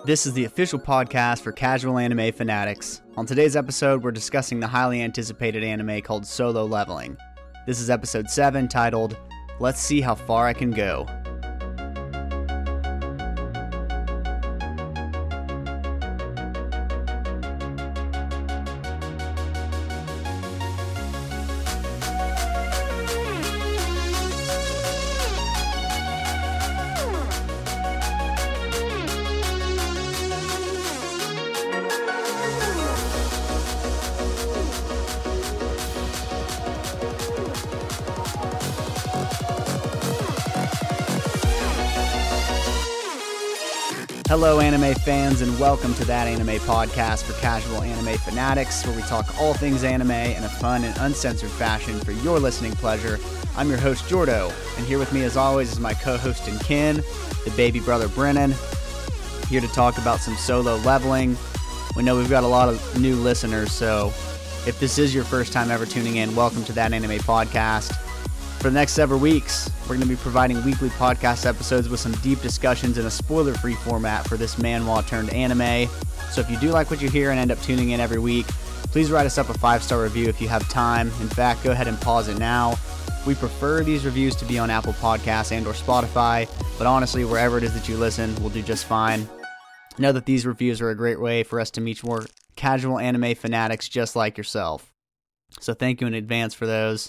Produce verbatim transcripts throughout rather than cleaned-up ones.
This is the official podcast for casual anime fanatics. On today's episode, we're discussing the highly anticipated anime called Solo Leveling. This is episode seven, titled, Let's See How Far I Can Go. Hello anime fans, and welcome to That Anime Podcast for casual anime fanatics, where we talk all things anime in a fun and uncensored fashion for your listening pleasure. I'm your host, Jordo, and here with me as always is my co-host and kin, the baby brother Brennan, here to talk about some Solo Leveling. We know we've got a lot of new listeners, so if this is your first time ever tuning in, welcome to That Anime Podcast. For the next several weeks, we're going to be providing weekly podcast episodes with some deep discussions in a spoiler-free format for this manhwa turned anime. So if you do like what you hear and end up tuning in every week, please write us up a five-star review if you have time. In fact, go ahead and pause it now. We prefer these reviews to be on Apple Podcasts and or Spotify, but honestly, wherever it is that you listen, we'll do just fine. Know that these reviews are a great way for us to meet more casual anime fanatics just like yourself. So thank you in advance for those.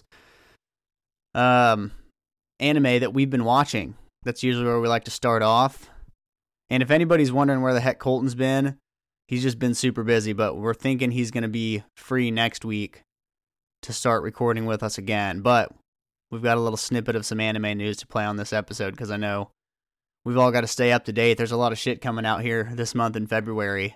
Um, anime that we've been watching. That's usually where we like to start off. And if anybody's wondering where the heck Colton's been, he's just been super busy, but we're thinking he's going to be free next week to start recording with us again. But we've got a little snippet of some anime news to play on this episode, because I know we've all got to stay up to date. There's a lot of shit coming out here this month in February.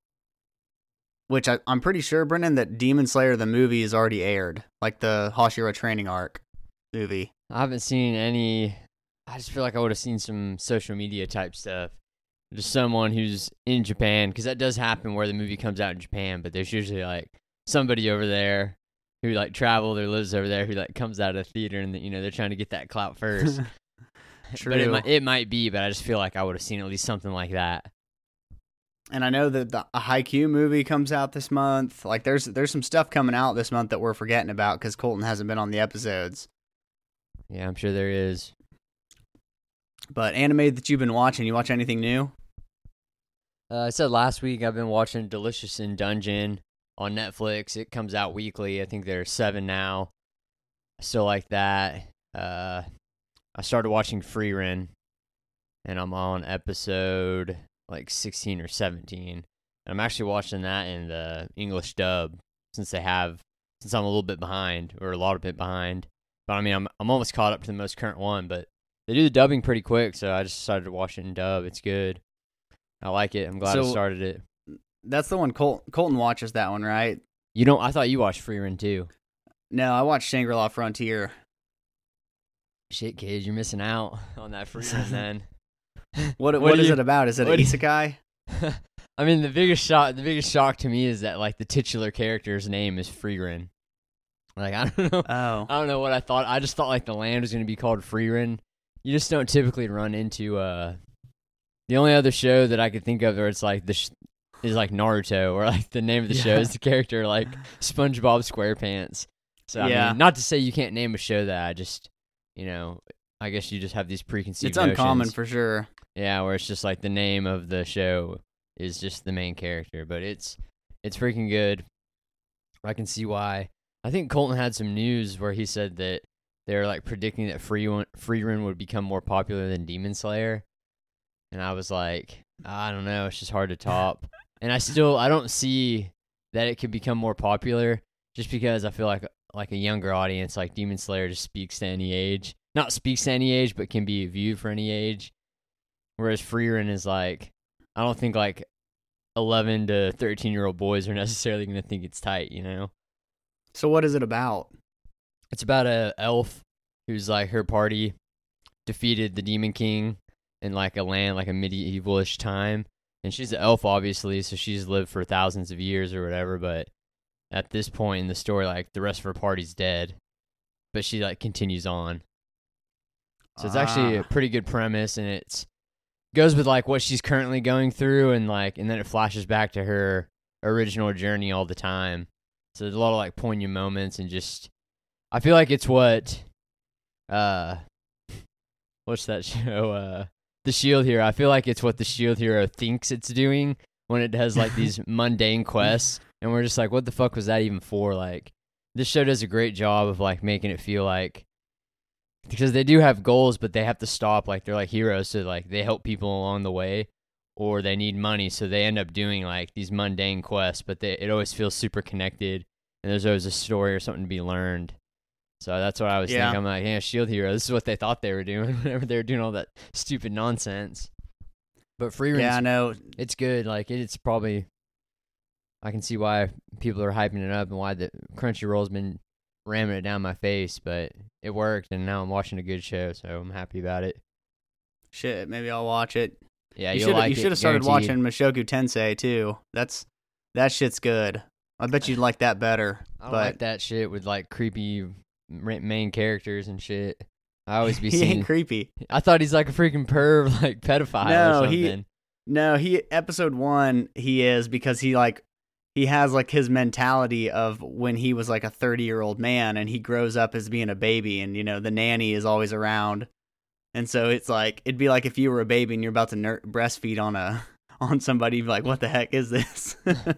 Which I, I'm pretty sure, Brennan, that Demon Slayer the movie is already aired. Like the Hashira training arc movie. I haven't seen any. I just feel like I would have seen some social media type stuff. Just someone who's in Japan, because that does happen where the movie comes out in Japan, but there's usually like somebody over there who like traveled or lives over there who like comes out of the theater and you know they're trying to get that clout first. True. But it might, it might be, but I just feel like I would have seen at least something like that. And I know that the a Haikyuu movie comes out this month. Like there's there's some stuff coming out this month that we're forgetting about because Colton hasn't been on the episodes. Yeah, I'm sure there is. But anime that you've been watching, you watch anything new? Uh, I said last week I've been watching Delicious in Dungeon on Netflix. It comes out weekly. I think there's seven now. I still like that. Uh, I started watching Frieren, and I'm on episode like sixteen or seventeen. And I'm actually watching that in the English dub since they have, since I'm a little bit behind, or a lot of bit behind. But I mean, I'm I'm almost caught up to the most current one, but they do the dubbing pretty quick, so I just decided to watch it in dub. It's good. I like it. I'm glad So, I started it. That's the one Col- Colton watches that one, right? You don't? I thought you watched Frieren too. No, I watched Shangri-La Frontier. Shit, kid, you're missing out on that Frieren then. What what, What do is you- it about? Is it an what do you- isekai? I mean, the biggest shock, the biggest shock to me is that like the titular character's name is Frieren. Like I don't know. Oh. I don't know what I thought. I just thought like the land was going to be called Frieren. You just don't typically run into uh the only other show that I could think of where it's like this sh- is like Naruto, or like the name of the Yeah. show is the character like SpongeBob SquarePants. So I Yeah. mean, not to say you can't name a show that. I just, you know, I guess you just have these preconceived It's uncommon notions. for sure. Yeah, where it's just like the name of the show is just the main character, but it's it's freaking good. I can see why. I think Colton had some news where he said that they're like predicting that Free Frieren would become more popular than Demon Slayer, and I was like, I don't know, it's just hard to top. And I still I don't see that it could become more popular just because I feel like like a younger audience, like Demon Slayer, just speaks to any age. Not speaks to any age, but can be viewed for any age. Whereas Frieren is like, I don't think like eleven to thirteen year old boys are necessarily going to think it's tight, you know? So what is it about? It's about a elf who's like her party defeated the Demon King in like a land, like a medievalish time. And she's an elf, obviously, so she's lived for thousands of years or whatever, but at this point in the story, like the rest of her party's dead. But she like continues on. So it's actually Ah. a pretty good premise, and it's goes with like what she's currently going through, and like and then it flashes back to her original journey all the time. So there's a lot of like poignant moments, and just I feel like it's what uh what's that show uh The Shield Hero. I feel like it's what The Shield Hero thinks it's doing when it does like these mundane quests, and we're just like, what the fuck was that even for? Like, this show does a great job of like making it feel like, because they do have goals, but they have to stop. Like, they're like heroes, so like they help people along the way, or they need money, so they end up doing like these mundane quests. But they, it always feels super connected, and there's always a story or something to be learned. So that's what I was Yeah. thinking. I'm like, yeah, Shield Hero. This is what they thought they were doing whenever they were doing all that stupid nonsense. But Free Run's, Yeah, I know. it's good. Like, it's probably, I can see why people are hyping it up and why the Crunchyroll's been ramming it down my face. But it worked, and now I'm watching a good show, so I'm happy about it. Shit, maybe I'll watch it. Yeah, you you'll should like you it, should have started guaranteed. watching Mushoku Tensei too. That's that shit's good. I bet you'd like that better. I don't but like that shit with like creepy ma- main characters and shit. I always be he seeing. ain't creepy. I thought he's like a freaking perv, like pedophile No, or he- something. No, he episode one he is because he like he has like his mentality of when he was like a thirty year old man, and he grows up as being a baby, and you know the nanny is always around, and so it's like it'd be like if you were a baby and you're about to ner- breastfeed on a on somebody, you'd be like, what the heck is this?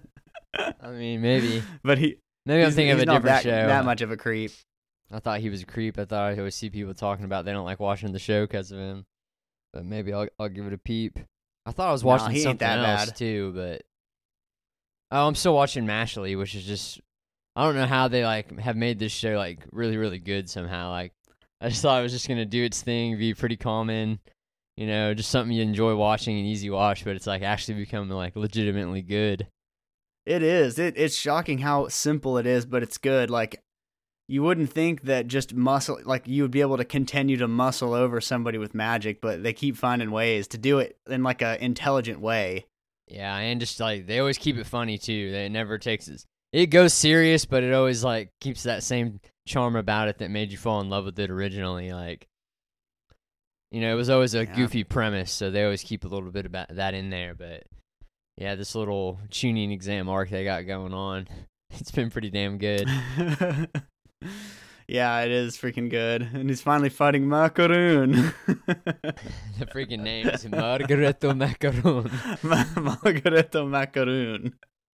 I mean, maybe. But he Maybe I'm he's, thinking of he's a not different that, show. that much of a creep. I thought he was a creep. I thought I always see people talking about they don't like watching the show because of him. But maybe I'll I'll give it a peep. I thought I was Nah, watching he ain't something that else bad. too, but oh, I'm still watching Mashley, which is just I don't know how they like have made this show like really really good somehow. Like I just thought it was just gonna do its thing, be pretty common, you know, just something you enjoy watching and easy watch. But it's like actually becoming like legitimately good. It is. It it's shocking how simple it is, but it's good. Like you wouldn't think that just muscle, like you would be able to continue to muscle over somebody with magic, but they keep finding ways to do it in like a intelligent way. Yeah, and just like they always keep it funny too. They never takes it. It goes serious, but it always like keeps that same charm about it that made you fall in love with it originally. Like, you know, it was always a Yeah. goofy premise, so they always keep a little bit about that in there. But yeah, this little tuning exam arc they got going on, it's been pretty damn good. Yeah, it is freaking good. And he's finally fighting Macaroon. The freaking name is Margaretto Macaron. Ma- Margaretto Macaroon.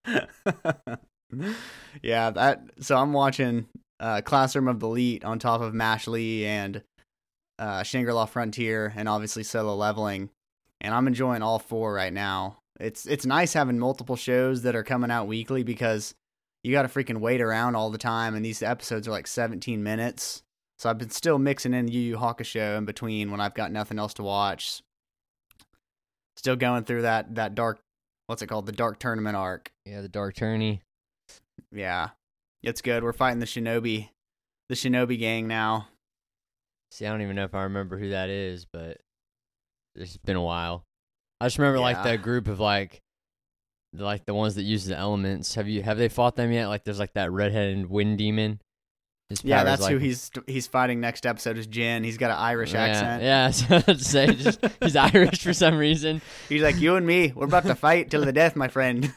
Yeah, that. So I'm watching uh, Classroom of the Elite on top of Mashley and uh, Shangri-La Frontier, and obviously Solo Leveling, and I'm enjoying all four right now. It's it's nice having multiple shows that are coming out weekly because you got to freaking wait around all the time, and these episodes are like seventeen minutes. So I've been still mixing in Yu Yu Hakusho in between when I've got nothing else to watch. Still going through that that dark, what's it called, the Dark Tournament arc. Yeah, the Dark Tourney. Yeah, it's good. We're fighting the Shinobi, the Shinobi gang now. See, I don't even know if I remember who that is, but it's been a while. I just remember like Yeah. the group of like, the, like the ones that use the elements. Have you have they fought them yet? Like, there's like that redheaded wind demon. His Yeah, power's, that's like, who he's he's fighting next episode is Jin. He's got an Irish yeah, accent. Yeah, so I'd say just, he's Irish for some reason. He's like, you and me, we're about to fight till the death, my friend.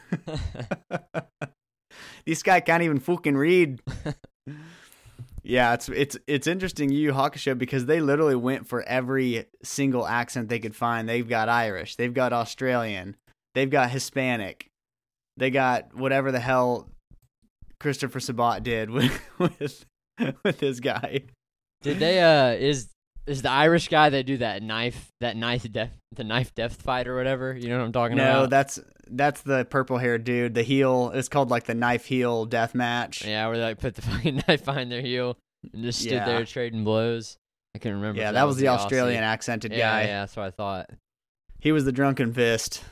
This guy can't even fucking read. Yeah, it's it's it's interesting, Yu Yu Hakusho, because they literally went for every single accent they could find. They've got Irish, they've got Australian, they've got Hispanic, they got whatever the hell Christopher Sabat did with with, with his guy. Did they? Uh, is is the Irish guy that do that knife that knife death the knife death fight or whatever? You know what I'm talking No, about? that's that's the purple haired dude. The heel. It's called like the knife heel death match. Yeah, where they like put the fucking knife behind their heel and just stood Yeah. there trading blows. I couldn't remember. Yeah, if that was the Aussie. Australian accented Yeah, guy. yeah, that's what I thought. He was the drunken fist.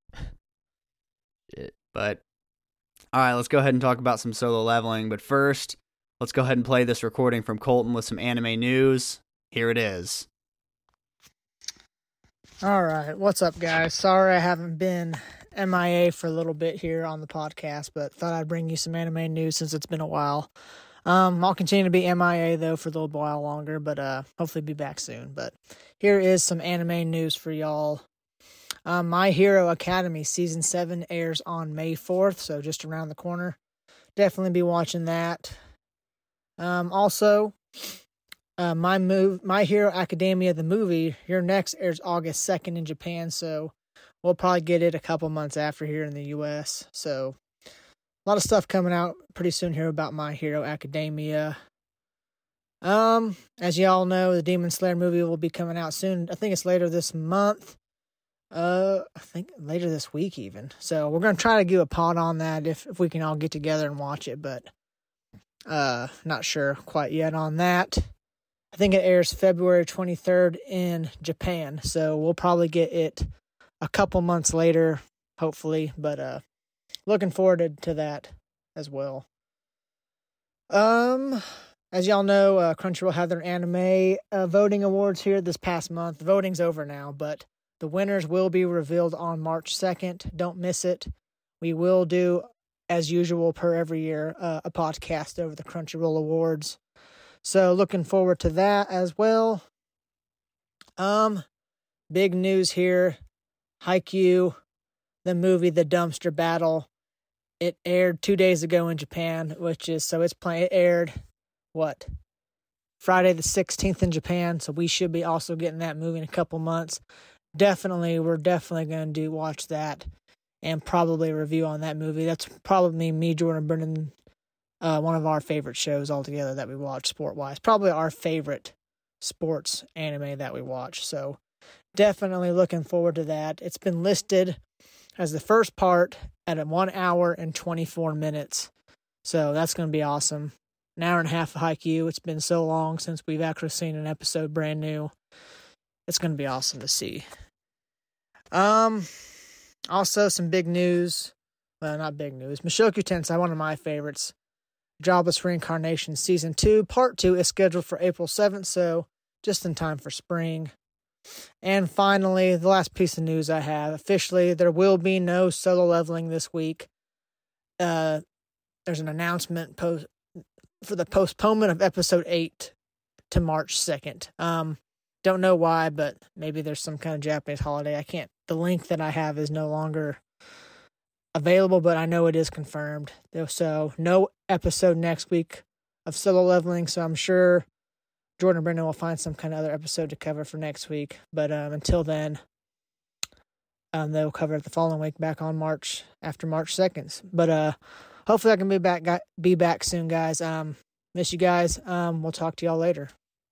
Shit. But all right, let's go ahead and talk about some Solo Leveling. But first, let's go ahead and play this recording from Colton with some anime news. Here it is. All right, what's up, guys? Sorry I haven't been M I A for a little bit here on the podcast, but thought I'd bring you some anime news since it's been a while. Um, I'll continue to be M I A though for a little while longer, but uh, hopefully be back soon. But here is some anime news for y'all. Um, My Hero Academy Season seven airs on May fourth, so just around the corner. Definitely be watching that. Um, also, uh, my move, My Hero Academia, the movie, Your Next airs August second in Japan, so we'll probably get it a couple months after here in the U S. So, a lot of stuff coming out pretty soon here about My Hero Academia. Um, as y'all know, the Demon Slayer movie will be coming out soon. I think it's later this month. Uh, I think later this week even. So we're gonna try to do a pod on that if if we can all get together and watch it, but uh, not sure quite yet on that. I think it airs February twenty-third in Japan, so we'll probably get it a couple months later, hopefully. But uh, looking forward to, to that as well. Um. As y'all know, uh, Crunchyroll had their anime uh, voting awards here this past month. The voting's over now, but the winners will be revealed on March second. Don't miss it. We will do, as usual, per every year, uh, a podcast over the Crunchyroll Awards. So looking forward to that as well. Um, big news here. Haikyuu, the movie The Dumpster Battle. It aired two days ago in Japan, which is, so it's playing, it aired... what, Friday the sixteenth in Japan, so we should be also getting that movie in a couple months. Definitely, we're definitely going to do watch that and probably a review on that movie. That's probably me, Jordan, Brennan, uh, one of our favorite shows altogether that we watch sport-wise. Probably our favorite sports anime that we watch, so definitely looking forward to that. It's been listed as the first part at a one hour and twenty-four minutes, so that's going to be awesome. An hour and a half of Haikyuu. It's been so long since we've actually seen an episode brand new. It's going to be awesome to see. Um, also, some big news. Well, not big news. Mushoku Tensei, one of my favorites. Jobless Reincarnation Season two. Part two is scheduled for April seventh, so just in time for spring. And finally, the last piece of news I have. Officially, there will be no solo leveling this week. Uh, there's an announcement post for the postponement of episode eight to March second. Um, don't know why, but maybe there's some kind of Japanese holiday. I can't, the link that I have is no longer available, but I know it is confirmed. So no episode next week of solo leveling. So I'm sure Jordan and Brendan will find some kind of other episode to cover for next week. But um, until then, um, they'll cover it the following week back on March, after March second. But uh, hopefully I can be back be back soon, guys. Um, miss you guys. Um, we'll talk to y'all later.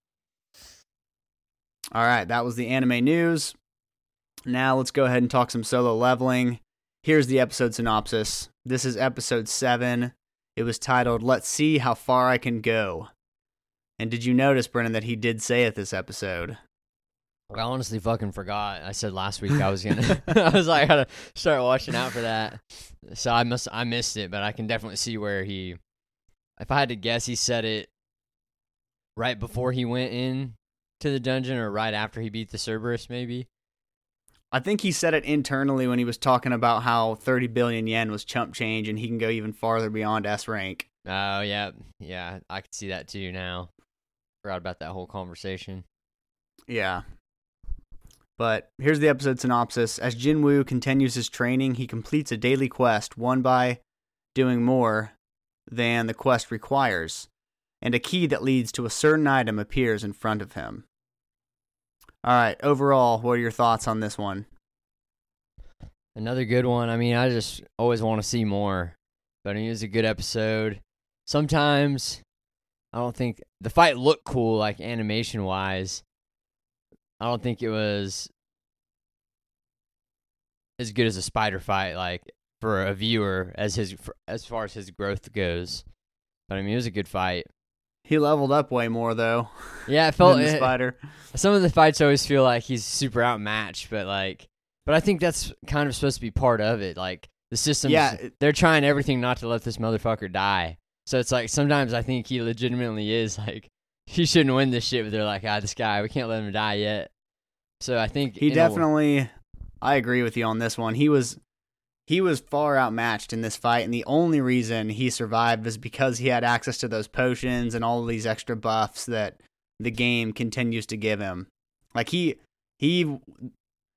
All right, that was the anime news. Now let's go ahead and talk some solo leveling. Here's the episode synopsis. This is episode seven. It was titled, Let's See How Far I Can Go. And did you notice, Brennan, that he did say it this episode? I honestly fucking forgot. I said last week I was gonna. I was like, I gotta start watching out for that. So I must, I missed it, but I can definitely see where he. If I had to guess, he said it right before he went in to the dungeon, or right after he beat the Cerberus, maybe. I think he said it internally when he was talking about how thirty billion yen was chump change, and he can go even farther beyond S rank. Oh yeah, yeah, I could see that too now. Forgot about that whole conversation. Yeah. But here's the episode synopsis. As Jinwoo continues his training, he completes a daily quest, won by doing more than the quest requires, and a key that leads to a certain item appears in front of him. All right, overall, what are your thoughts on this one? Another good one. I mean, I just always want to see more, but I mean, it was a good episode. Sometimes I don't think the fight looked cool, like animation-wise. I don't think it was as good as a spider fight, like for a viewer, as his for, as far as his growth goes. But I mean, it was a good fight. He leveled up way more, though. Yeah, it felt than the it, spider. Some of the fights always feel like he's super outmatched, but like, but I think that's kind of supposed to be part of it. Like the systems, yeah, they're trying everything not to let this motherfucker die. So it's like sometimes I think he legitimately is like he shouldn't win this shit, but they're like, ah, this guy, we can't let him die yet. So I think he definitely. A, I agree with you on this one. He was he was far outmatched in this fight, and the only reason he survived was because he had access to those potions and all of these extra buffs that the game continues to give him. Like he he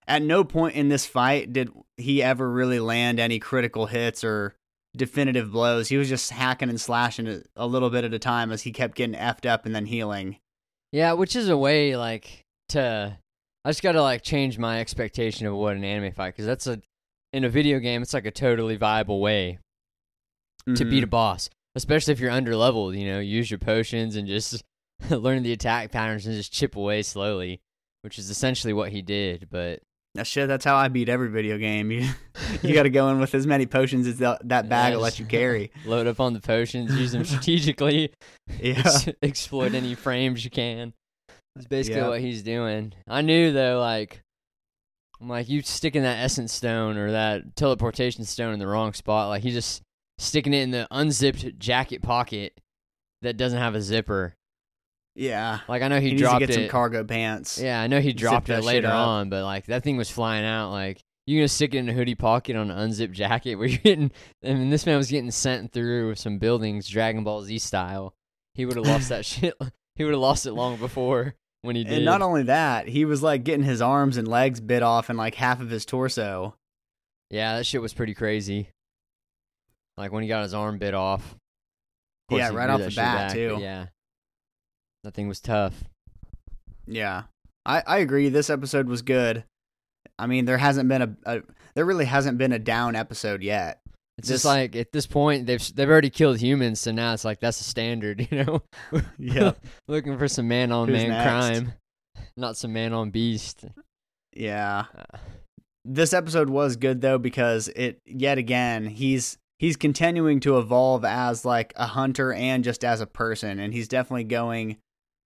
at no point in this fight did he ever really land any critical hits or definitive blows. He was just hacking and slashing a little bit at a time as he kept getting effed up and then healing. Yeah, which is a way, like, to... I just gotta, like, change my expectation of what an anime fight, because that's a... In a video game, it's like a totally viable way mm-hmm. to beat a boss. Especially if you're under-leveled, you know, use your potions and just learn the attack patterns and just chip away slowly, which is essentially what he did, but... That shit, that's how I beat every video game. You you got to go in with as many potions as the, that bag yeah, will let you carry. Load up on the potions, use them strategically, yeah. ex- exploit any frames you can. That's basically yeah. what he's doing. I knew, though, like, I'm like, you sticking that essence stone or that teleportation stone in the wrong spot, like, he's just sticking it in the unzipped jacket pocket that doesn't have a zipper. Yeah. Like, I know he, he dropped needs to get it. some cargo pants. Yeah, I know he dropped it later up. on, but, like, that thing was flying out. Like, you gonna stick it in a hoodie pocket on an unzipped jacket where you're getting... I mean, this man was getting sent through some buildings, Dragon Ball Z style. He would have lost that shit. He would have lost it long before when he did. And not only that, he was, like, getting his arms and legs bit off and, like, half of his torso. Yeah, that shit was pretty crazy. Like, when he got his arm bit off. Of Yeah, right off the bat, too. Yeah. That thing was tough. Yeah. I, I agree. This episode was good. I mean, there hasn't been a, a there really hasn't been a down episode yet. It's this, just like, at this point, they've they've already killed humans, so now it's like, that's the standard, you know? Yeah. Looking for some man-on-man crime, not some man-on-beast. Yeah. Uh, this episode was good, though, because it, yet again, he's he's continuing to evolve as, like, a hunter and just as a person, and he's definitely going...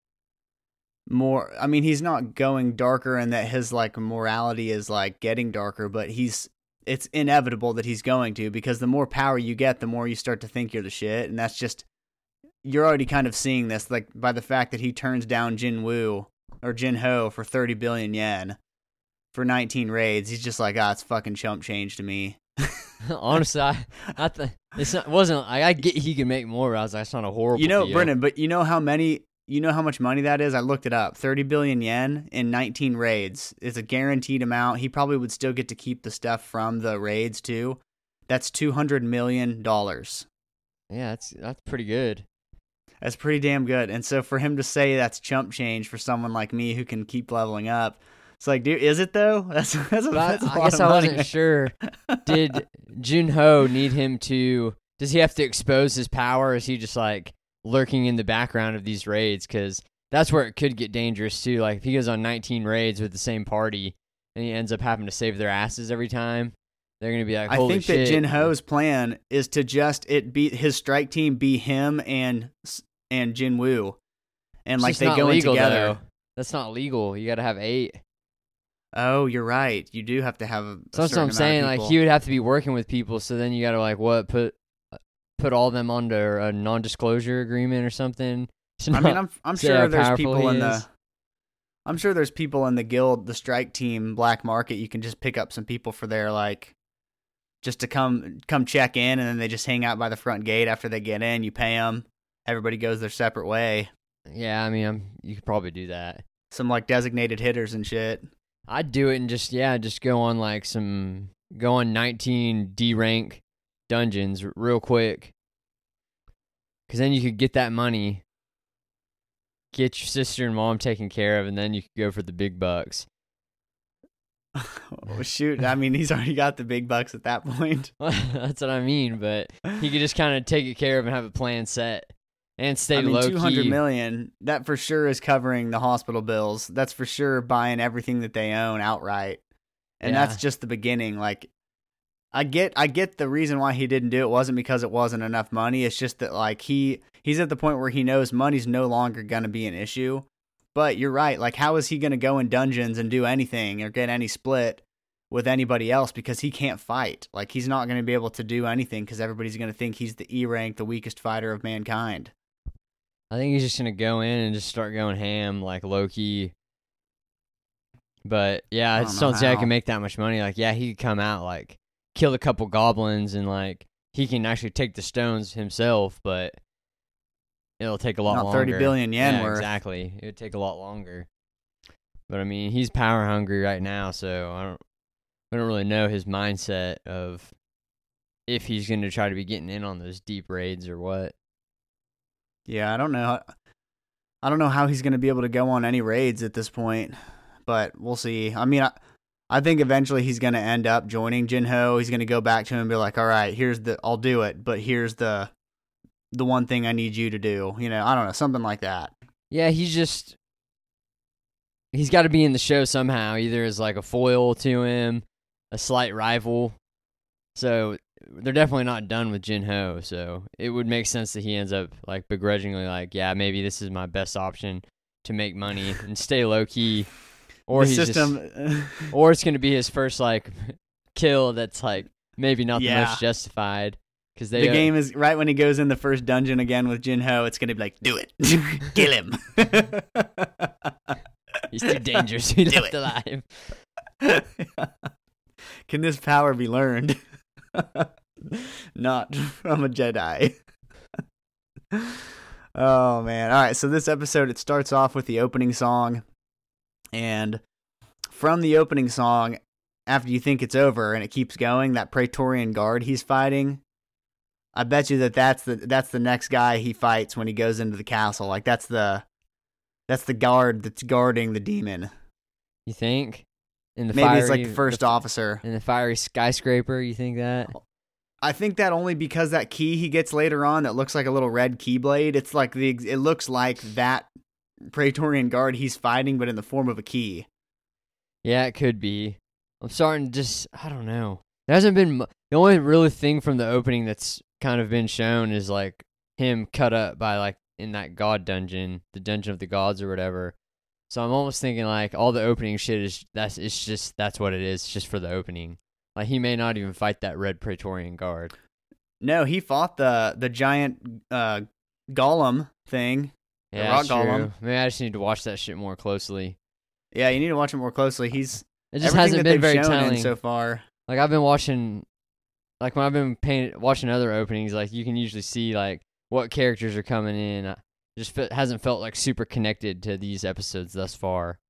more I mean he's not going darker and that his like morality is like getting darker, but he's it's inevitable that he's going to, because the more power you get, the more you start to think you're the shit, and that's just you're already kind of seeing this like by the fact that he turns down Jin Woo or Jin Ho for thirty billion yen for nineteen raids. He's just like, ah, it's fucking chump change to me. Honestly, I, I th- it's not, it wasn't I, I get he can make more, but I was like, that's not a horrible you know deal. Brennan, but you know how many You know how much money that is? I looked it up. thirty billion yen in nineteen raids. It's a guaranteed amount. He probably would still get to keep the stuff from the raids, too. That's two hundred million dollars. Yeah, that's that's pretty good. That's pretty damn good. And so for him to say that's chump change for someone like me who can keep leveling up, it's like, dude, is it, though? That's, that's, a, that's a I, lot I guess of I money. wasn't sure. Did Jun Ho need him to... Does he have to expose his power, or is he just, like... lurking in the background of these raids? Because that's where it could get dangerous too. Like if he goes on nineteen raids with the same party and he ends up having to save their asses every time, they're gonna be like, holy I think shit. that Jin Ho's plan is to just it be his strike team be him and and Jin Woo, and It's like just they not go legal, in together. though. That's not legal. You got to have eight. Oh, you're right. You do have to have a. So that's what I'm saying. Like he would have to be working with people. So then you got to like what put. Put all of them under a non-disclosure agreement or something. I mean, I'm I'm sure there's people in the, I'm sure there's people in the guild, the strike team, black market. You can just pick up some people for their like, just to come come check in, and then they just hang out by the front gate after they get in. You pay them. Everybody goes their separate way. Yeah, I mean, I'm, you could probably do that. Some like designated hitters and shit. I'd do it and just yeah, just go on like some go on nineteen D rank. Dungeons real quick, because then you could get that money, get your sister and mom taken care of, and then you could go for the big bucks. Oh, shoot, I mean, he's already got the big bucks at that point. That's what I mean, but he could just kind of take it care of and have a plan set and stay I mean, low key. two hundred million, that for sure is covering the hospital bills. That's for sure buying everything that they own outright, and Yeah. that's just the beginning. Like. I get I get the reason why he didn't do it wasn't because it wasn't enough money. It's just that like he he's at the point where he knows money's no longer going to be an issue. But you're right. Like how is he going to go in dungeons and do anything or get any split with anybody else because he can't fight? Like he's not going to be able to do anything because everybody's going to think he's the E rank, the weakest fighter of mankind. I think he's just going to go in and just start going ham like low key. But yeah, I, I just don't know don't think I how. can make that much money. Like yeah, he could come out like kill a couple goblins and like he can actually take the stones himself, but it'll take a lot Not longer. thirty billion yen yeah, worth. Exactly. It would take a lot longer. But I mean, he's power hungry right now, so I don't, I don't really know his mindset of if he's going to try to be getting in on those deep raids or what. Yeah, I don't know. I don't know how he's going to be able to go on any raids at this point, but we'll see. I mean, I, I think eventually he's going to end up joining Jinho. He's going to go back to him and be like, all right, here's the, I'll do it, but here's the, the one thing I need you to do. You know, I don't know, something like that. Yeah, he's just, he's got to be in the show somehow, either as like a foil to him, a slight rival. So they're definitely not done with Jinho. So it would make sense that he ends up like begrudgingly like, yeah, maybe this is my best option to make money and stay low key. Or the he's system, just, or it's going to be his first like kill that's like maybe not yeah. the most justified. Cause they, the uh, game is right when he goes in the first dungeon again with Jinho. It's going to be like, do it, kill him. He's too dangerous to be Do left it. alive. Can this power be learned? Not from a Jedi. Oh man. All right, so this episode, it starts off with the opening song, and from the opening song, after you think it's over and it keeps going, that Praetorian guard he's fighting, I bet you that that's the that's the next guy he fights when he goes into the castle. Like that's the that's the guard that's guarding the demon. You think? In the Maybe fiery, it's like the first the, officer. In the fiery skyscraper, you think that? I think that only because that key he gets later on that looks like a little red keyblade. It's like the it looks like that Praetorian guard he's fighting, but in the form of a key. Yeah, it could be. I'm starting to just, I don't know. There hasn't been, the only really thing from the opening that's kind of been shown is like him cut up by like in that god dungeon, the dungeon of the gods or whatever. So I'm almost thinking like all the opening shit is, that's, it's just, that's what it is, it's just for the opening. Like he may not even fight that red Praetorian guard. No, he fought the the giant uh, golem thing. Yeah, the rock that's true. golem. Maybe I just need to watch that shit more closely. Yeah, you need to watch it more closely. He's It just everything hasn't that been they've very shown in telling. so far. Like I've been watching, like when I've been paying, watching other openings, like you can usually see like what characters are coming in. It just fe- hasn't felt like super connected to these episodes thus far.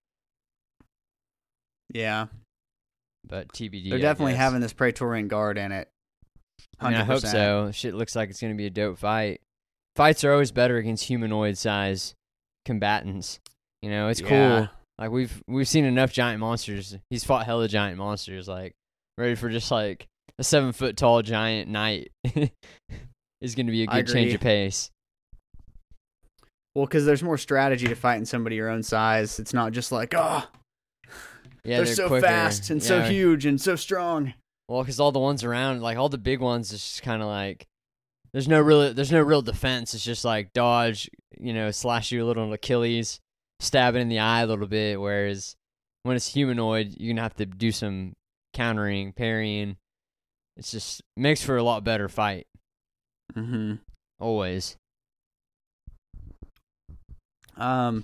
Yeah, But T B D. they're I definitely guess. having this Praetorian guard in it. I mean, I hope one hundred percent. so. Shit looks like it's gonna be a dope fight. Fights are always better against humanoid size combatants. You know, it's Yeah. cool. Like we've we've seen enough giant monsters. He's fought hella giant monsters. Like ready for just like a seven foot tall giant knight is going to be a I good change agree. of pace. Well, because there's more strategy to fighting somebody your own size. It's not just like, oh, Yeah, they're, they're, so quicker. fast and so Yeah. huge and so strong. Well, because all the ones around, like all the big ones, it's just kind of like there's no real there's no real defense. It's just like dodge, you know, slash you a little Achilles, stab it in the eye a little bit. Whereas when it's humanoid, you're gonna have to do some countering, parrying. It's just makes for a lot better fight. Mm-hmm. Always. Um.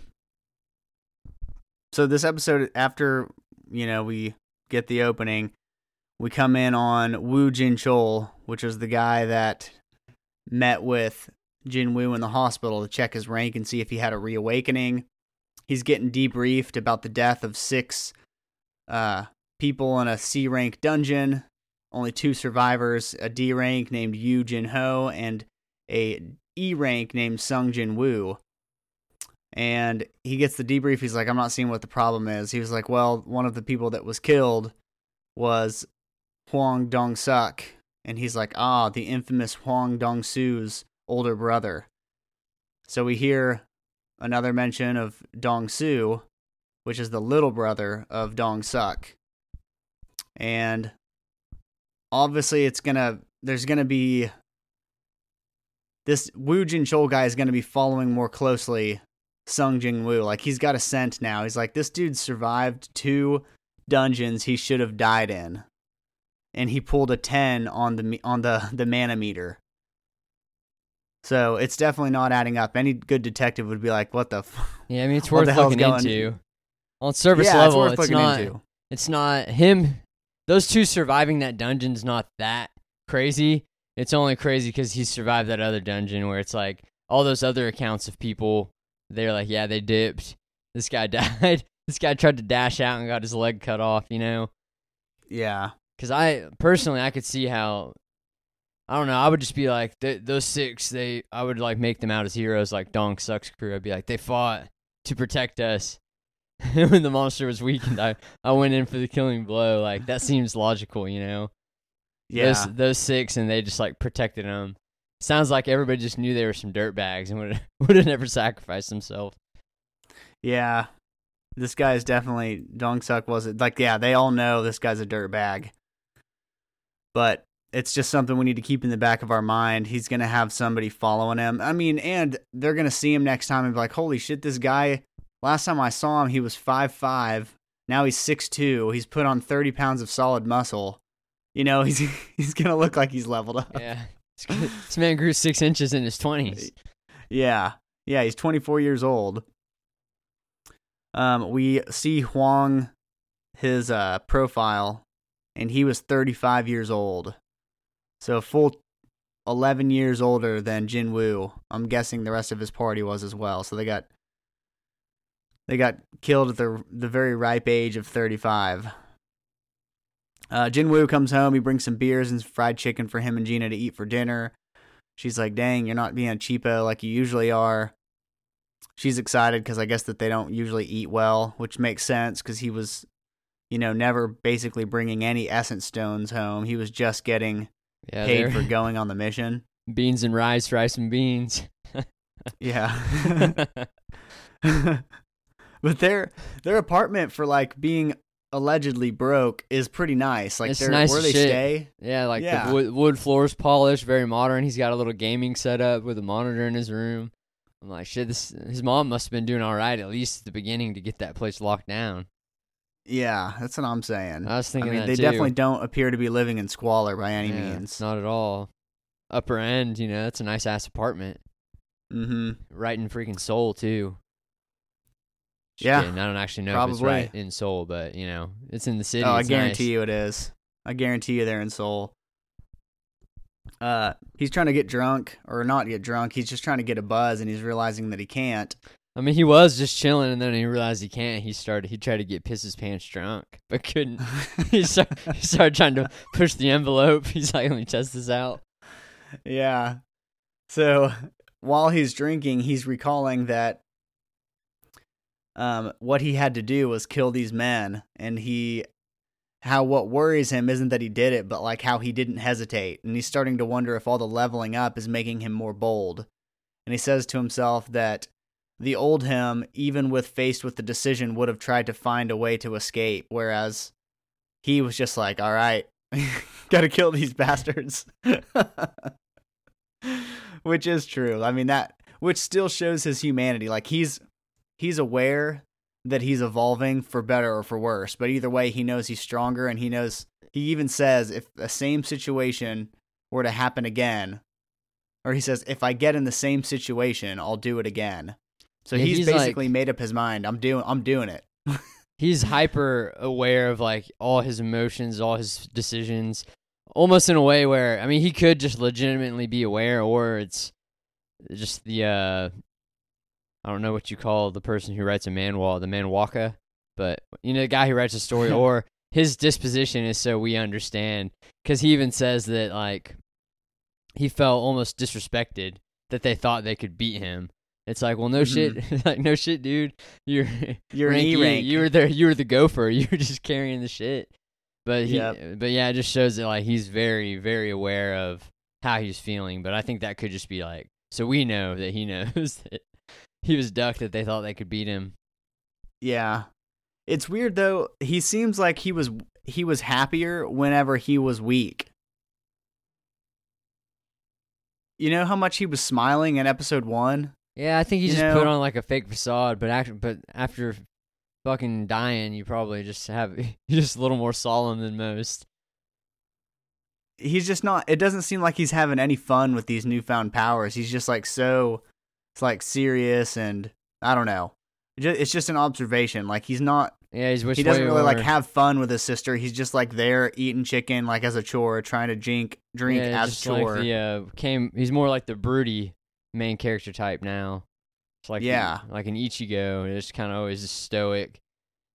So this episode, after you know we get the opening, we come in on Wu Jin-chul, which is the guy that met with Jin Woo in the hospital to check his rank and see if he had a reawakening. He's getting debriefed about the death of six uh, people in a C rank dungeon. Only two survivors: a D rank named Yu Jin Ho and a E rank named Sung Jin Woo. And he gets the debrief. He's like, I'm not seeing what the problem is. He was like, well, one of the people that was killed was Huang Dong-suk. And he's like, ah, the infamous Huang Dong-su's older brother. So we hear another mention of Dong-su, which is the little brother of Dong-suk. And obviously it's going to, there's going to be, this Wu Jin-chul guy is going to be following more closely Sung Jin Woo. Like, he's got a scent now. He's like, this dude survived two dungeons he should have died in, and he pulled a ten on the on the the mana meter. So it's definitely not adding up. Any good detective would be like, what the f- Yeah, I mean it's What worth the hell's looking going- into. On service yeah, level, it's worth it's looking not. into. It's not him. Those two surviving that dungeon's not that crazy. It's only crazy because he survived that other dungeon where it's like all those other accounts of people. They're like, yeah, they dipped. This guy died. this guy tried to dash out and got his leg cut off, you know? Yeah. Because I, personally, I could see how, I don't know, I would just be like, th- those six, they, I would, like, make them out as heroes, like Dong Suk's crew. I'd be like, they fought to protect us. When the monster was weakened, I, I went in for the killing blow. Like, that seems logical, you know? Yeah. Those, those six, and they just, like, protected them. Sounds like everybody just knew they were some dirtbags and would would have never sacrificed themselves. Yeah. This guy is definitely, Dong Suk wasn't, like, yeah, they all know this guy's a dirtbag. But it's just something we need to keep in the back of our mind. He's going to have somebody following him. I mean, and they're going to see him next time and be like, holy shit, this guy, last time I saw him, he was five five. Now he's six two. He's put on thirty pounds of solid muscle. You know, he's he's going to look like he's leveled up. Yeah. This man grew six inches in his twenties. Yeah. Yeah, he's twenty-four years old. Um, we see Huang, his uh, profile, and he was thirty-five years old. So a full eleven years older than Jin Woo. I'm guessing the rest of his party was as well. So they got they got killed at the the very ripe age of thirty-five. Uh, Jin Woo comes home. He brings some beers and fried chicken for him and Gina to eat for dinner. She's like, dang, you're not being a cheapo like you usually are. She's excited because I guess that they don't usually eat well, which makes sense because he was, you know, never basically bringing any essence stones home. He was just getting Yeah, paid they're- for going on the mission. Beans and rice, rice and beans. Yeah. But their their apartment for like being allegedly broke is pretty nice. Like It's they're, nice where as they shit. stay. Yeah, like Yeah. the wood, wood floors polished, very modern. He's got a little gaming setup with a monitor in his room. I'm like, shit, this his mom must have been doing all right, at least at the beginning, to get that place locked down. Yeah, that's what I'm saying. I was thinking I mean, that they too. definitely don't appear to be living in squalor by any Yeah, means. Not at all. Upper end, you know, that's a nice ass apartment. Mm-hmm. Right in freaking Seoul, too. Just Yeah, kidding. I don't actually know if probably. it's right in Seoul, but, you know, it's in the city. Oh, I it's guarantee nice. you it is. I guarantee you they're in Seoul. Uh, he's trying to get drunk, or not get drunk. He's just trying to get a buzz, and he's realizing that he can't. I mean, he was just chilling, and then he realized he can't. He started. He tried to get piss his pants drunk, but couldn't. he, started, he started trying to push the envelope. He's like, "Let me test this out." Yeah. So while he's drinking, he's recalling that um, what he had to do was kill these men, and he, how what worries him isn't that he did it, but like how he didn't hesitate, and he's starting to wonder if all the leveling up is making him more bold. And he says to himself that the old him, even with faced with the decision, would have tried to find a way to escape, whereas he was just like, all right, gotta kill these bastards. Which is true. I mean, that, which still shows his humanity. Like, he's he's aware that he's evolving for better or for worse, but either way, he knows he's stronger, and he knows, he even says, if the same situation were to happen again, or he says, if I get in the same situation, I'll do it again. So Yeah, he's, he's basically like- made up his mind. I'm doing I'm doing it. He's hyper aware of like all his emotions, all his decisions, almost in a way where, I mean, he could just legitimately be aware, or it's just the uh I don't know what you call the person who writes a manhwa, the manwaka, but you know, the guy who writes a story, or his disposition is so we understand, because he even says that like he felt almost disrespected that they thought they could beat him. It's like, well, no Mhm. shit, like no shit, dude. You're You're an rank, you, E-rank. you were the you were the gopher. You were just carrying the shit. But he, Yep. but yeah, it just shows that like he's very, very aware of how he's feeling. But I think that could just be like, so we know that he knows that he was ducked, that they thought they could beat him. Yeah. It's weird though. He seems like he was he was happier whenever he was weak. You know how much he was smiling in episode one? Yeah, I think he You just put know- on like a fake facade. But after, but after fucking dying, you probably just have you're just a little more solemn than most. He's just not, it doesn't seem like he's having any fun with these newfound powers. He's just like so, it's like serious, and I don't know. It ju- It's just an observation. Like he's not, Yeah, he's wished he doesn't way really like more- have fun with his sister. He's just like there eating chicken like as a chore, trying to drink drink yeah, as a just chore. Like the, uh, came. He's more like the broody main character type now. It's like Yeah. like an Ichigo. It's kind of always just stoic,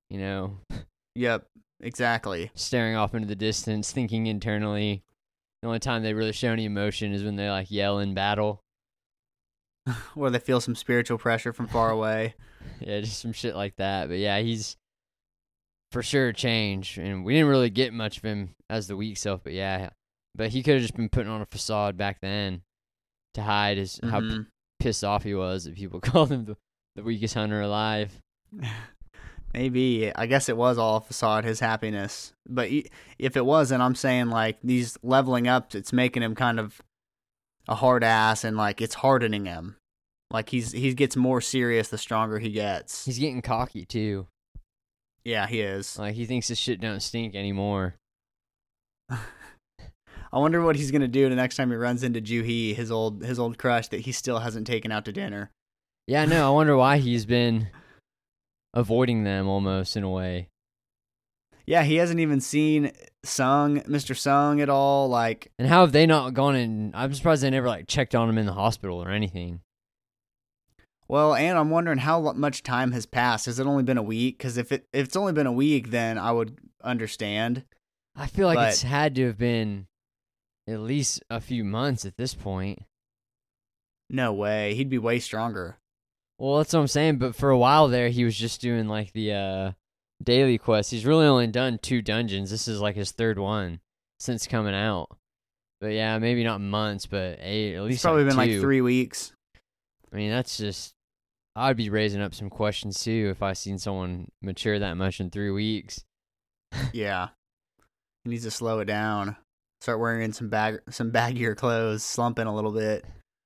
you know, Yep, exactly. staring off into the distance, thinking internally. The only time they really show any emotion is when they like yell in battle. Or they feel some spiritual pressure from far away. Yeah, just some shit like that. But yeah, he's for sure changed, and we didn't really get much of him as the weak self. But yeah, but he could have just been putting on a facade back then to hide his how Mhm. p- pissed off he was that people called him the, the weakest hunter alive. Maybe. I guess it was all a facade, his happiness. But y- if it wasn't, I'm saying, like, these leveling up, it's making him kind of a hard ass, and, like, it's hardening him. Like, he's he gets more serious the stronger he gets. He's getting cocky too. Yeah, he is. Like he thinks this shit don't stink anymore. I wonder what he's gonna do the next time he runs into Juhi, his old his old crush that he still hasn't taken out to dinner. Yeah, no, I wonder why he's been avoiding them almost in a way. Yeah, he hasn't even seen Sung, Mister Sung at all. Like, And how have they not gone in? I'm surprised they never like checked on him in the hospital or anything. well, and I'm wondering how lo- much time has passed. Has it only been a week? Because if it if it's only been a week, then I would understand. I feel like But- it's had to have been at least a few months at this point. No way, he'd be way stronger. Well, that's what I'm saying. But for a while there, he was just doing like the uh, daily quest. He's really only done two dungeons. This is like his third one since coming out. But yeah, maybe not months, but eight, at least It's probably like been two. like three weeks. I mean, that's just. I'd be raising up some questions too if I seen someone mature that much in three weeks. Yeah, he needs to slow it down. Start wearing some bag some baggier clothes, slumping a little bit.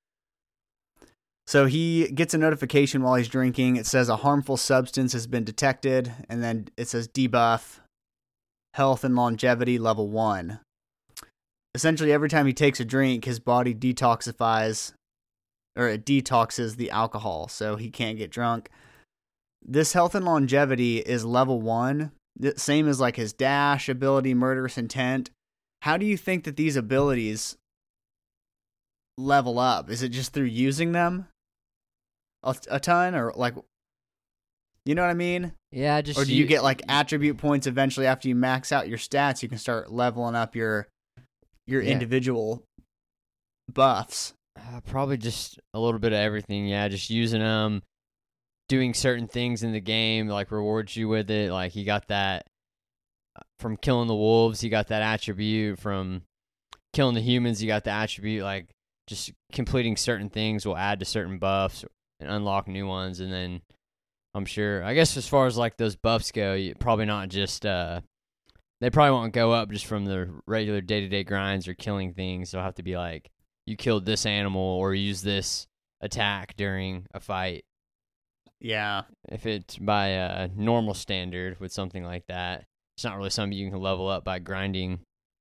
So he gets a notification while he's drinking. It says a harmful substance has been detected, and then it says debuff, health and longevity level one. Essentially, every time he takes a drink, his body detoxifies, or it detoxes the alcohol, so he can't get drunk. This health and longevity is level one, the same as like his dash ability, murderous intent. How do you think that these abilities level up? Is it just through using them a, a ton, or like, you know what I mean? Yeah, just Or do you get like attribute points eventually after you max out your stats? You can start leveling up your your Yeah. individual buffs. Uh, probably just a little bit of everything. Yeah, just using them, doing certain things in the game, like rewards you with it. Like he got that from killing the wolves. He got that attribute from killing the humans. He got the attribute like just completing certain things will add to certain buffs and unlock new ones. And then I'm sure, I guess as far as like those buffs go, you, probably not just uh, they probably won't go up just from the regular day to day grinds or killing things. They'll have to be like, you killed this animal or use this attack during a fight. Yeah. If it's by a normal standard with something like that, it's not really something you can level up by grinding.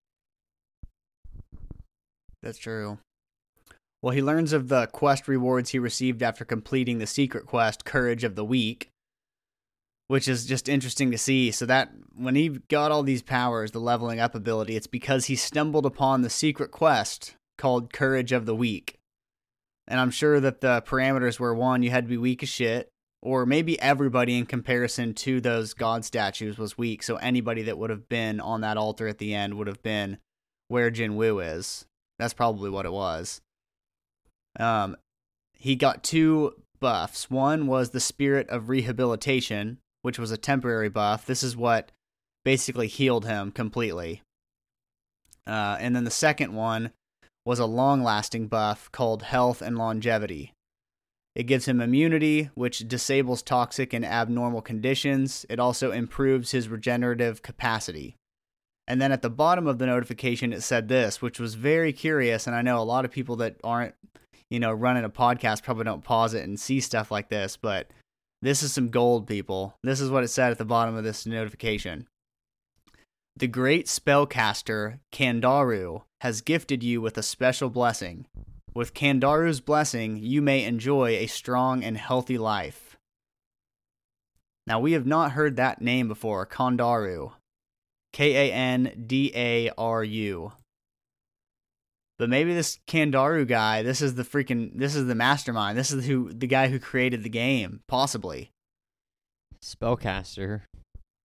That's true. Well, he learns of the quest rewards he received after completing the secret quest, Courage of the Weak, which is just interesting to see. So that when he got all these powers, the leveling up ability, it's because he stumbled upon the secret quest called Courage of the Weak. And I'm sure that the parameters were, one, you had to be weak as shit, or maybe everybody in comparison to those god statues was weak, so anybody that would have been on that altar at the end would have been where Jin Woo is. That's probably what it was. Um, he got two buffs. One was the Spirit of Rehabilitation, which was a temporary buff. This is what basically healed him completely. Uh, and then the second one was a long-lasting buff called Health and Longevity. It gives him immunity, which disables toxic and abnormal conditions. It also improves his regenerative capacity. And then at the bottom of the notification, it said this, which was very curious, and I know a lot of people that aren't, you know, running a podcast probably don't pause it and see stuff like this, but this is some gold, people. This is what it said at the bottom of this notification. The great spellcaster, Kandaru, has gifted you with a special blessing. With Kandaru's blessing, you may enjoy a strong and healthy life. Now, we have not heard that name before, Kandaru. K A N D A R U. But maybe this Kandaru guy, this is the freaking, this is the mastermind. This is who the guy who created the game, possibly. Spellcaster.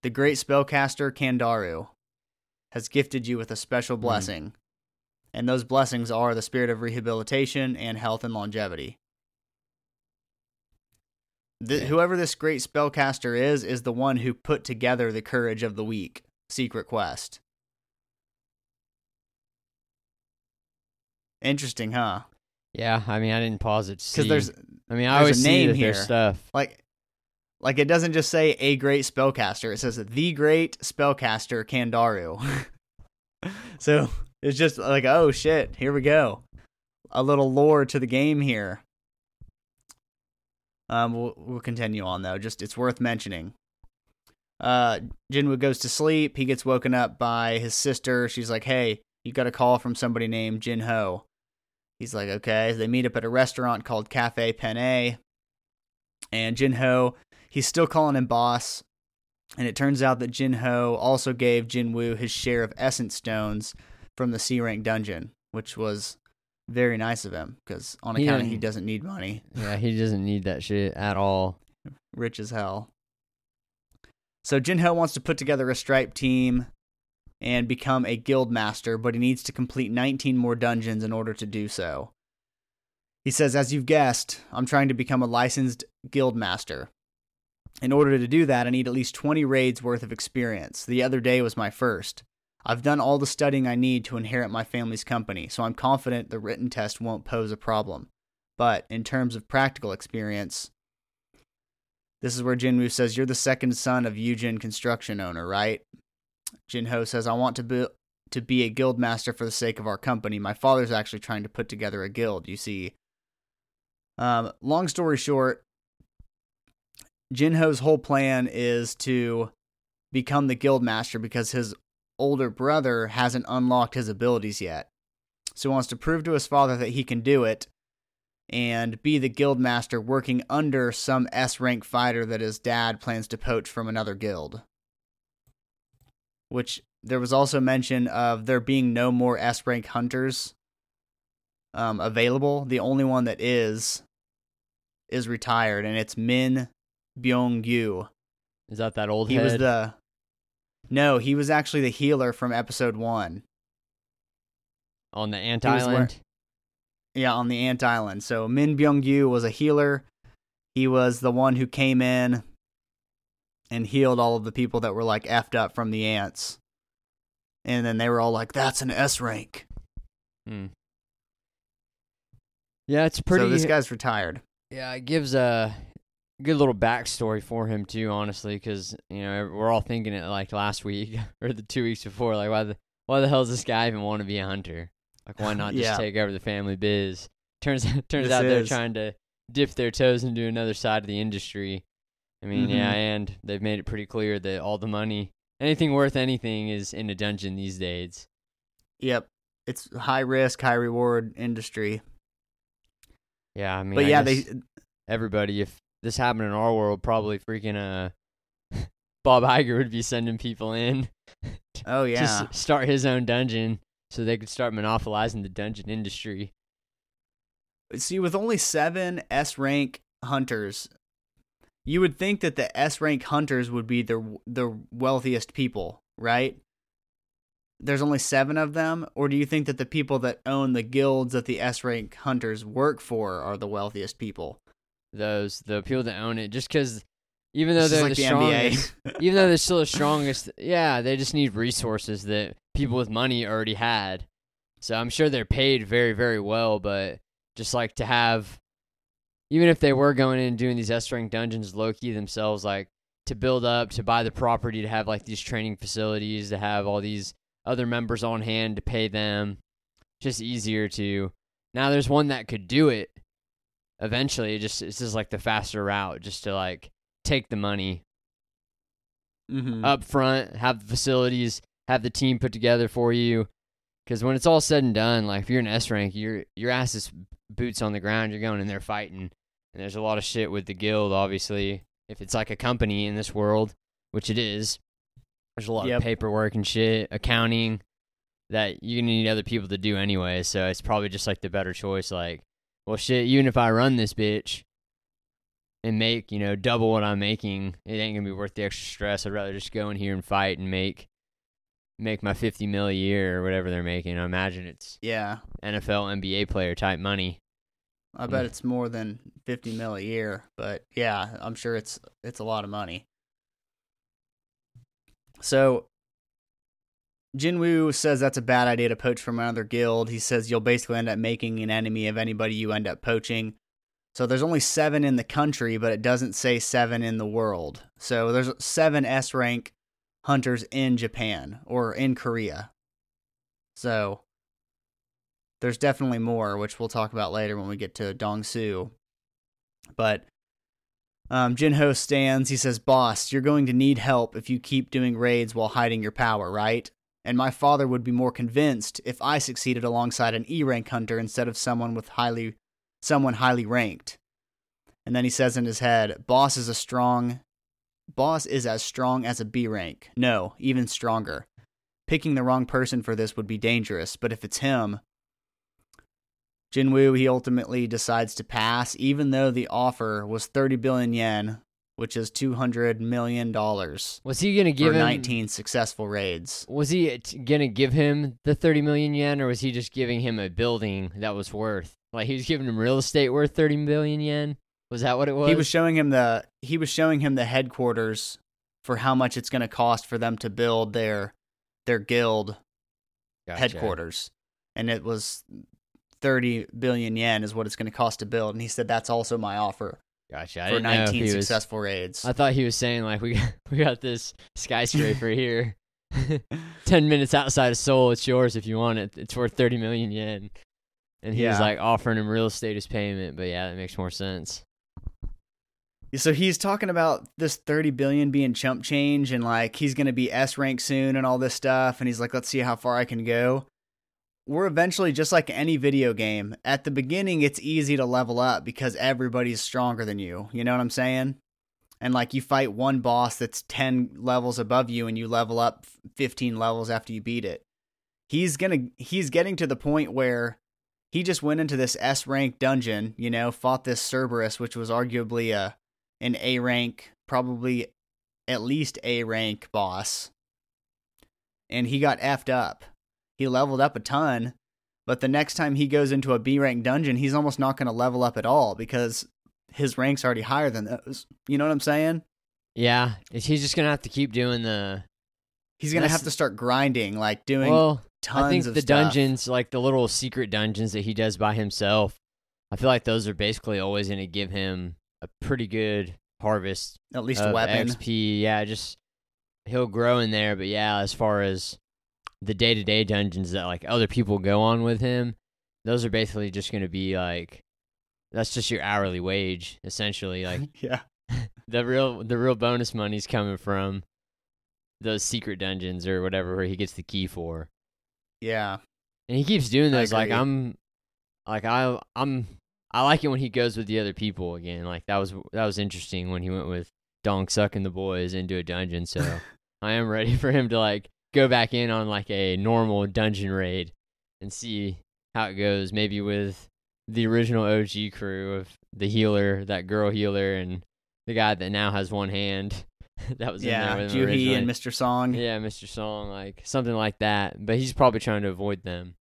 the great spellcaster Kandaru has gifted you with a special blessing, mm. and those blessings are the spirit of rehabilitation and health and longevity. The, yeah. Whoever this great spellcaster is, is the one who put together the Courage of the Weak secret quest. Interesting, huh? Yeah, I mean, I didn't pause it to see. Because there's, I mean, I there's always a see name that here. there's stuff. Like, like it doesn't just say a great spellcaster. It says the great spellcaster Kandaru. So it's just like, oh shit, here we go. A little lore to the game here. Um, we'll, we'll continue on though. Just it's worth mentioning. Uh, Jinwoo goes to sleep. He gets woken up by his sister. She's like, "Hey, you got a call from somebody named Jin Ho." He's like, "Okay." They meet up at a restaurant called Cafe Penne, and Jin Ho, he's still calling him boss. And it turns out that Jin Ho also gave Jinwoo his share of essence stones from the C rank dungeon, which was very nice of him, because on account of he doesn't need money. Yeah, he doesn't need that shit at all. Rich as hell. So Jin Ho wants to put together a stripe team and become a guild master, but he needs to complete nineteen more dungeons in order to do so. He says, "As you've guessed, I'm trying to become a licensed guild master. In order to do that, I need at least twenty raids worth of experience. The other day was my first. I've done all the studying I need to inherit my family's company, so I'm confident the written test won't pose a problem. But in terms of practical experience..." This is where Jinwoo says, "You're the second son of Yujin construction owner, right?" Jin Ho says, "I want to be, to be a guild master for the sake of our company. My father's actually trying to put together a guild, you see." Um, long story short, Jin Ho's whole plan is to become the guild master because his older brother hasn't unlocked his abilities yet. So he wants to prove to his father that he can do it and be the guild master working under some S-rank fighter that his dad plans to poach from another guild. Which there was also mention of there being no more S-rank hunters um, available. The only one that is is retired, and it's Min Byung-yu. Is that that old he head? was the No, he was actually the healer from episode one. On the Ant Island? Yeah, on the Ant Island. So Min Byung-yu was a healer. He was the one who came in and healed all of the people that were like effed up from the ants. And then they were all like, "That's an S rank." Hmm. Yeah, it's pretty... So this guy's retired. Yeah, it gives a good little backstory for him too, honestly, because, you know, we're all thinking it like last week or the two weeks before, like, why the why the hell does this guy even want to be a hunter? Like, why not just yeah. take over the family biz? Turns turns this out is. they're trying to dip their toes into another side of the industry. I mean, mm-hmm. yeah, and they've made it pretty clear that all the money, anything worth anything, is in a dungeon these days. Yep, it's high risk, high reward industry. Yeah, I mean, but I yeah, guess they everybody, if this happened in our world, probably freaking uh, Bob Iger would be sending people in. Oh yeah, to s- start his own dungeon so they could start monopolizing the dungeon industry. See, with only seven S rank hunters, you would think that the S rank hunters would be the the wealthiest people, right? There's only seven of them, or do you think that the people that own the guilds that the S rank hunters work for are the wealthiest people? Those the people that own it, just because even though This is they're like the, the strongest, N B A. even though they're still the strongest, yeah, they just need resources that people with money already had. So I'm sure they're paid very, very well, but just like to have, even if they were going in and doing these S-rank dungeons low-key themselves, like to build up, to buy the property, to have like these training facilities, to have all these other members on hand to pay them, just easier to. Now there's one that could do it. Eventually, it just it's just like the faster route, just to like take the money mm-hmm. up front, have the facilities, have the team put together for you. Because when it's all said and done, like if you're an S rank, your your ass is boots on the ground. You're going in there fighting, and there's a lot of shit with the guild. Obviously, if it's like a company in this world, which it is, there's a lot yep. of paperwork and shit, accounting that you need other people to do anyway. So it's probably just like the better choice. Like, well, shit, even if I run this bitch, and make, you know, double what I'm making, it ain't gonna be worth the extra stress. I'd rather just go in here and fight and make make my fifty mil a year or whatever they're making. I imagine it's Yeah. N F L, N B A player type money. I bet it's more than fifty mil a year, but yeah, I'm sure it's it's a lot of money. So Jinwoo says that's a bad idea to poach from another guild. He says you'll basically end up making an enemy of anybody you end up poaching. So there's only seven in the country, but it doesn't say seven in the world. So there's seven S rank hunters in Japan or in Korea. So there's definitely more, which we'll talk about later when we get to Dongsu. But um, Jinho stands. He says, "Boss, you're going to need help if you keep doing raids while hiding your power, right? And my father would be more convinced if I succeeded alongside an E-rank hunter instead of someone with highly, someone highly ranked." And then he says in his head, "Boss is a strong, boss is as strong as a B rank. No, even stronger. Picking the wrong person for this would be dangerous, but if it's him..." Jinwoo, he ultimately decides to pass, even though the offer was thirty billion yen, which is two hundred million dollars. Was he going to give for him nineteen successful raids. Was he going to give him the thirty million yen, or was he just giving him a building that was worth, like he was giving him real estate worth thirty billion yen? Was that what it was? He was showing him the he was showing him the headquarters for how much it's going to cost for them to build their their guild Gotcha. headquarters. And it was thirty billion yen is what it's going to cost to build, and he said that's also my offer. Gotcha. I for didn't know if nineteen he was- successful raids. I thought he was saying like we got, we got this skyscraper here, ten minutes outside of Seoul. It's yours if you want it. It's worth thirty million yen, and he was Yeah. like offering him real estate as payment. But yeah, that makes more sense. So he's talking about this thirty billion being chump change, and like he's going to be S rank soon and all this stuff, and he's like, let's see how far I can go. We're eventually just like any video game. At the beginning, it's easy to level up because everybody's stronger than you. You know what I'm saying? And like you fight one boss that's ten levels above you and you level up fifteen levels after you beat it. He's gonna he's getting to the point where he just went into this S rank dungeon, you know, fought this Cerberus, which was arguably a an A rank, probably at least A rank boss. And he got effed up. He leveled up a ton, but the next time he goes into a B rank dungeon, he's almost not going to level up at all because his rank's already higher than those. You know what I'm saying? Yeah, is he just gonna have to keep doing the? He's going to That's- have to start grinding, like doing Well, tons I think of the stuff. dungeons, like the little secret dungeons that he does by himself, I feel like those are basically always going to give him a pretty good harvest At least a of weapon. X P. Yeah, just he'll grow in there. But yeah, as far as the day to day dungeons that like other people go on with him, those are basically just going to be like that's just your hourly wage essentially. Like Yeah. the real the real bonus money's coming from those secret dungeons or whatever where he gets the key for. Yeah. And he keeps doing I those. Like agree. I'm, like I, I'm, I like it when he goes with the other people again. Like that was that was interesting when he went with Dong Suk and the boys into a dungeon. So I am ready for him to like go back in on like a normal dungeon raid and see how it goes. Maybe with the original O G crew of the healer, that girl healer, and the guy that now has one hand. That was Yeah. in there with him Juhi originally. and Mister Song. Yeah, Mister Song, like something like that. But he's probably trying to avoid them.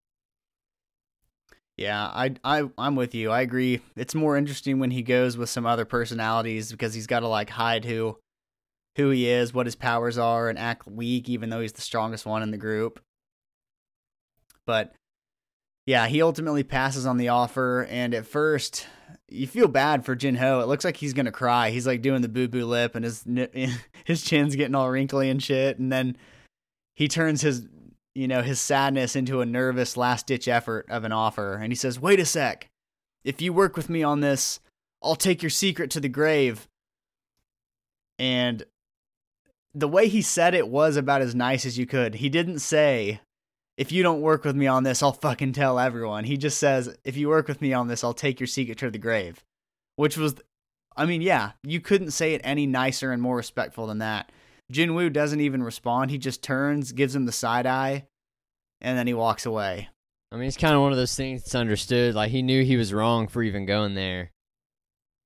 Yeah, I, I, I'm with you. I agree. It's more interesting when he goes with some other personalities because he's got to like hide who, who he is, what his powers are, and act weak, even though he's the strongest one in the group. But yeah, he ultimately passes on the offer, and at first you feel bad for Jinho. It looks like he's gonna cry. He's like doing the boo boo lip, and his his chin's getting all wrinkly and shit. And then he turns his you know his sadness into a nervous last ditch effort of an offer, and he says, "Wait a sec. If you work with me on this, I'll take your secret to the grave." And the way he said it was about as nice as you could. He didn't say, "If you don't work with me on this, I'll fucking tell everyone." He just says, "If you work with me on this, I'll take your secret to the grave." Which was, I mean, yeah, you couldn't say it any nicer and more respectful than that. Jinwoo doesn't even respond. He just turns, gives him the side eye, and then he walks away. I mean, it's kind of one of those things that's understood. Like, he knew he was wrong for even going there.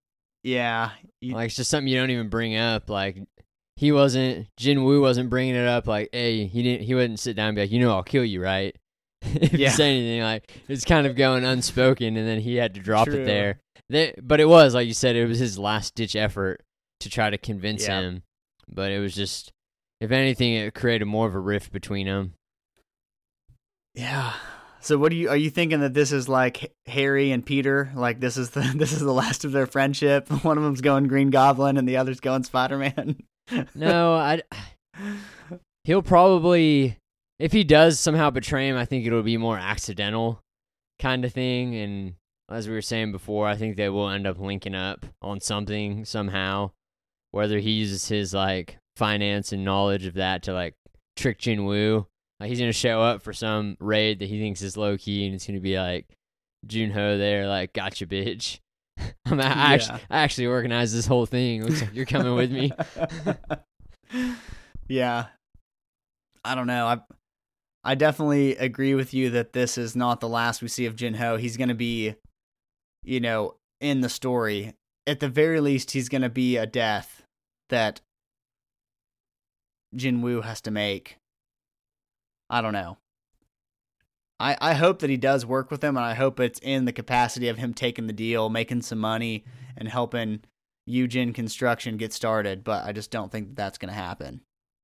Yeah. You, Like, it's just something you don't even bring up. Like, he wasn't, Jin Woo wasn't bringing it up. Like, hey, he didn't, he wouldn't sit down and be like, you know, I'll kill you, right? If Yeah. you say anything, like, it's kind of going unspoken, and then he had to drop True. it there. They, but it was, like you said, it was his last ditch effort to try to convince Yeah. him. But it was just, if anything, it created more of a rift between them. Yeah. So what do you are you thinking that this is like Harry and Peter? Like this is the this is the last of their friendship. One of them's going Green Goblin and the other's going Spider-Man. No, I. He'll probably, if he does somehow betray him, I think it'll be more accidental kind of thing. And as we were saying before, I think they will end up linking up on something somehow. Whether he uses his like finance and knowledge of that to like trick Jin Woo. Like, he's going to show up for some raid that he thinks is low-key, and it's going to be like, Junho there, like, gotcha, bitch. I'm, I, Yeah. actually, I actually organized this whole thing. Looks like you're coming with me. Yeah. I don't know. I I definitely agree with you that this is not the last we see of Jinho. He's going to be, you know, in the story. At the very least, he's going to be a death that Jinwoo has to make. I don't know. I, I hope that he does work with him, and I hope it's in the capacity of him taking the deal, making some money, and helping Yujin Construction get started, but I just don't think that that's going to happen.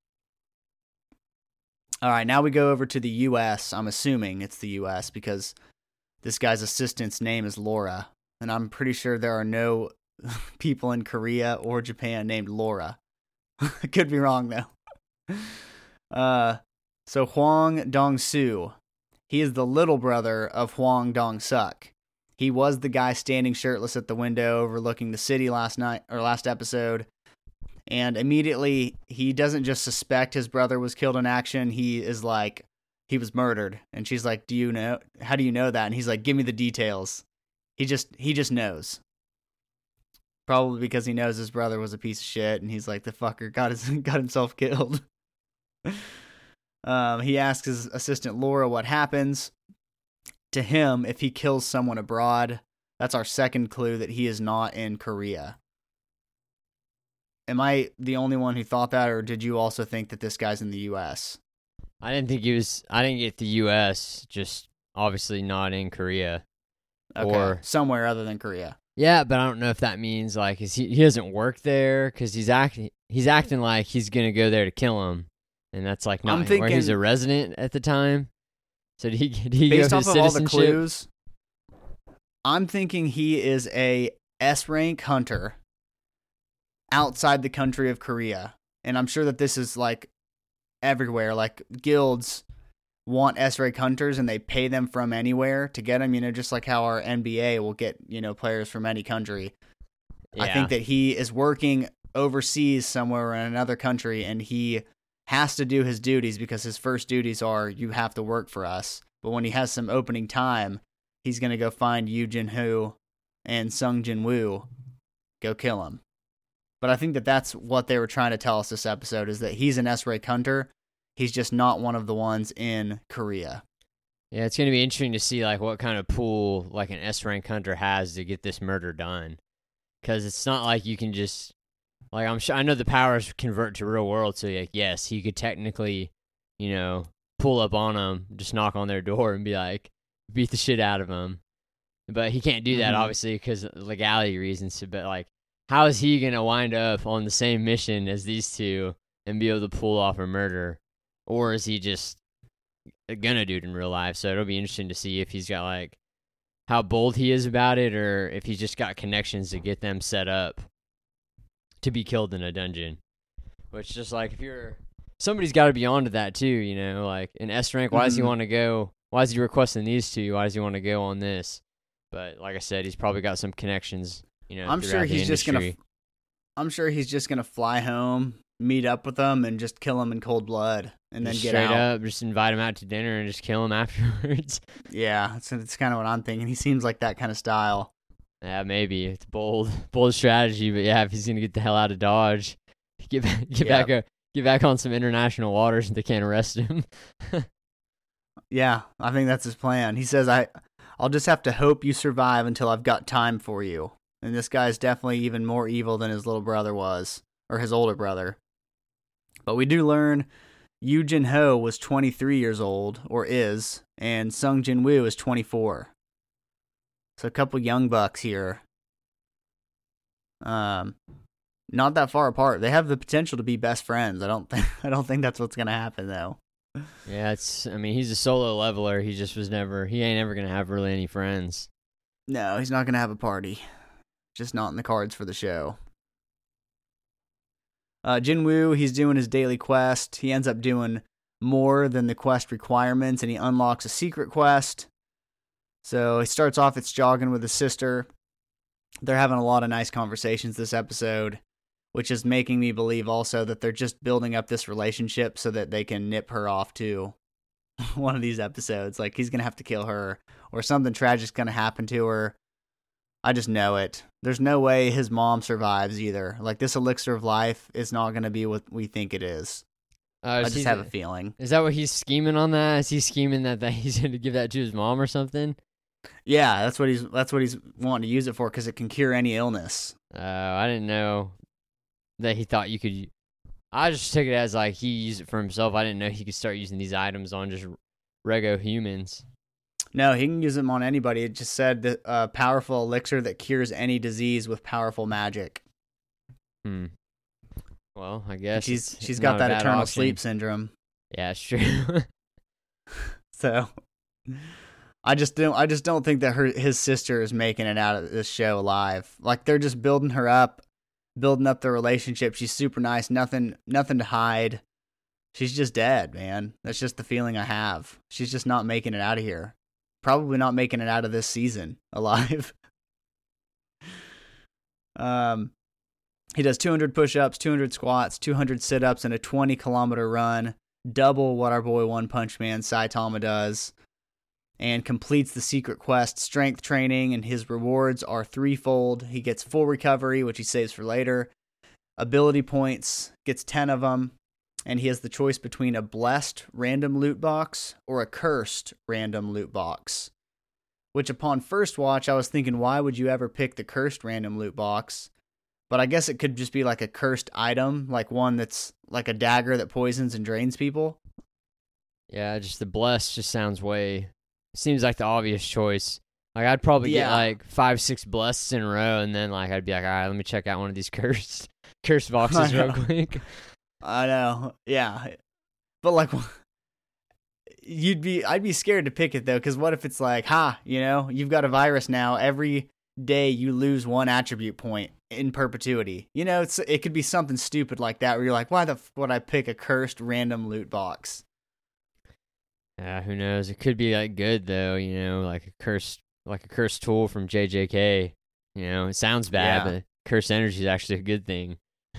All right, now we go over to the U S. I'm assuming it's the U S because this guy's assistant's name is Laura, and I'm pretty sure there are no people in Korea or Japan named Laura. I could be wrong, though. Uh... So Hwang Dong-soo, he is the little brother of Hwang Dong-suk. He was the guy standing shirtless at the window overlooking the city last night or last episode. And immediately he doesn't just suspect his brother was killed in action. He is like, he was murdered. And she's like, do you know, how do you know that? And he's like, give me the details. He just, he just knows. Probably because he knows his brother was a piece of shit. And he's like, the fucker got his, got himself killed. Um, he asks his assistant Laura what happens to him if he kills someone abroad. That's our second clue that he is not in Korea. Am I the only one who thought that, or did you also think that this guy's in the U S? I didn't think he was, I didn't get the U S, just obviously not in Korea. Okay, Or somewhere other than Korea. Yeah, but I don't know if that means like is he he doesn't work there because he's acting he's acting like he's gonna go there to kill him, and that's like not I'm thinking, where he's a resident at the time. So did he did he based go off for of all the citizenship? clues, I'm thinking he is a S rank hunter outside the country of Korea, and I'm sure that this is like everywhere. Like guilds want S rank hunters and they pay them from anywhere to get them, you know, just like how our N B A will get, you know, players from any country. Yeah. I think that he is working overseas somewhere in another country, and he has to do his duties because his first duties are you have to work for us. But when he has some opening time, he's going to go find Yu Jin-ho and Sung Jin-woo, go kill him. But I think that that's what they were trying to tell us this episode, is that he's an S-rank hunter. He's just not one of the ones in Korea. Yeah, it's going to be interesting to see like what kind of pool like an S rank hunter has to get this murder done, because it's not like you can just like I'm sure I know the powers convert to real world, so like yes, he could technically, you know, pull up on them, just knock on their door and be like beat the shit out of them, but he can't do that Mhm. obviously because of legality reasons. So, but like, how is he going to wind up on the same mission as these two and be able to pull off a murder? Or is he just gonna do it in real life? So it'll be interesting to see if he's got like how bold he is about it, or if he's just got connections to get them set up to be killed in a dungeon. Which just like if you're somebody's got to be onto that too, you know, like in S rank. Why does he Mhm. want to go? Why is he requesting these two? Why does he want to go on this? But like I said, he's probably got some connections. You know, I'm throughout sure the he's just industry. gonna. I'm sure he's just gonna fly home, meet up with them, and just kill them in cold blood, and then Just get straight out. up, just invite him out to dinner and just kill him afterwards. Yeah, that's that's kind of what I'm thinking. He seems like that kind of style. Yeah, maybe it's bold, bold strategy, but yeah, if he's gonna get the hell out of Dodge, get back, get Yeah. back, uh, get back on some international waters, and they can't arrest him. Yeah, I think that's his plan. He says, "I, I'll just have to hope you survive until I've got time for you." And this guy's definitely even more evil than his little brother was, or his older brother. But we do learn Yu Jin Ho was twenty-three years old, or is, and Sung Jin Woo is twenty-four. So a couple young bucks here. Um, not that far apart. They have the potential to be best friends. I don't think. I don't think that's what's gonna happen though. Yeah, it's. I mean, he's a solo leveler. He just was never. He ain't ever gonna have really any friends. No, he's not gonna have a party. Just not in the cards for the show. Uh, Jin Woo, he's doing his daily quest. He ends up doing more than the quest requirements, and he unlocks a secret quest. So he starts off, it's jogging with his sister. They're having a lot of nice conversations this episode, which is making me believe also that they're just building up this relationship so that they can nip her off to one of these episodes. Like, he's going to have to kill her, or something tragic's going to happen to her. I just know it. There's no way his mom survives either. Like, this elixir of life is not going to be what we think it is. Uh, I is just he- have a feeling. Is that what he's scheming on that? Is he scheming that, that he's going to give that to his mom or something? Yeah, that's what he's that's what he's wanting to use it for, because it can cure any illness. Oh, I didn't know that he thought you could. I just took it as like he used it for himself. I didn't know he could start using these items on just rego humans. No, he can use them on anybody. It just said that a powerful elixir that cures any disease with powerful magic. Hmm. Well, I guess She's it's she's not got a that bad eternal option. sleep syndrome. Yeah, it's true. So I just don't I just don't think that her his sister is making it out of this show alive. Like, they're just building her up, building up their relationship. She's super nice, nothing nothing to hide. She's just dead, man. That's just the feeling I have. She's just not making it out of here. Probably not making it out of this season alive. um, he does two hundred push-ups, two hundred squats, two hundred sit-ups, and a twenty kilometer run, double what our boy One Punch Man Saitama does, and completes the secret quest strength training, and his rewards are threefold. He gets full recovery, which he saves for later, ability points, gets ten of them, and he has the choice between a blessed random loot box or a cursed random loot box. Which, upon first watch, I was thinking, why would you ever pick the cursed random loot box? But I guess it could just be like a cursed item, like one that's like a dagger that poisons and drains people. Yeah, just the blessed just sounds way. Seems like the obvious choice. Like, I'd probably Yeah. get like five, six blesseds in a row, and then like I'd be like, all right, let me check out one of these cursed cursed boxes real quick. I know, yeah. But like, you'd be, I'd be scared to pick it though, because what if it's like, ha, you know, you've got a virus now. Every day you lose one attribute point in perpetuity. You know, it's it could be something stupid like that, where you're like, why the f would I pick a cursed random loot box? Yeah, who knows? It could be like good though, you know, like a cursed, like a cursed tool from J J K. You know, it sounds bad, Yeah. but cursed energy is actually a good thing.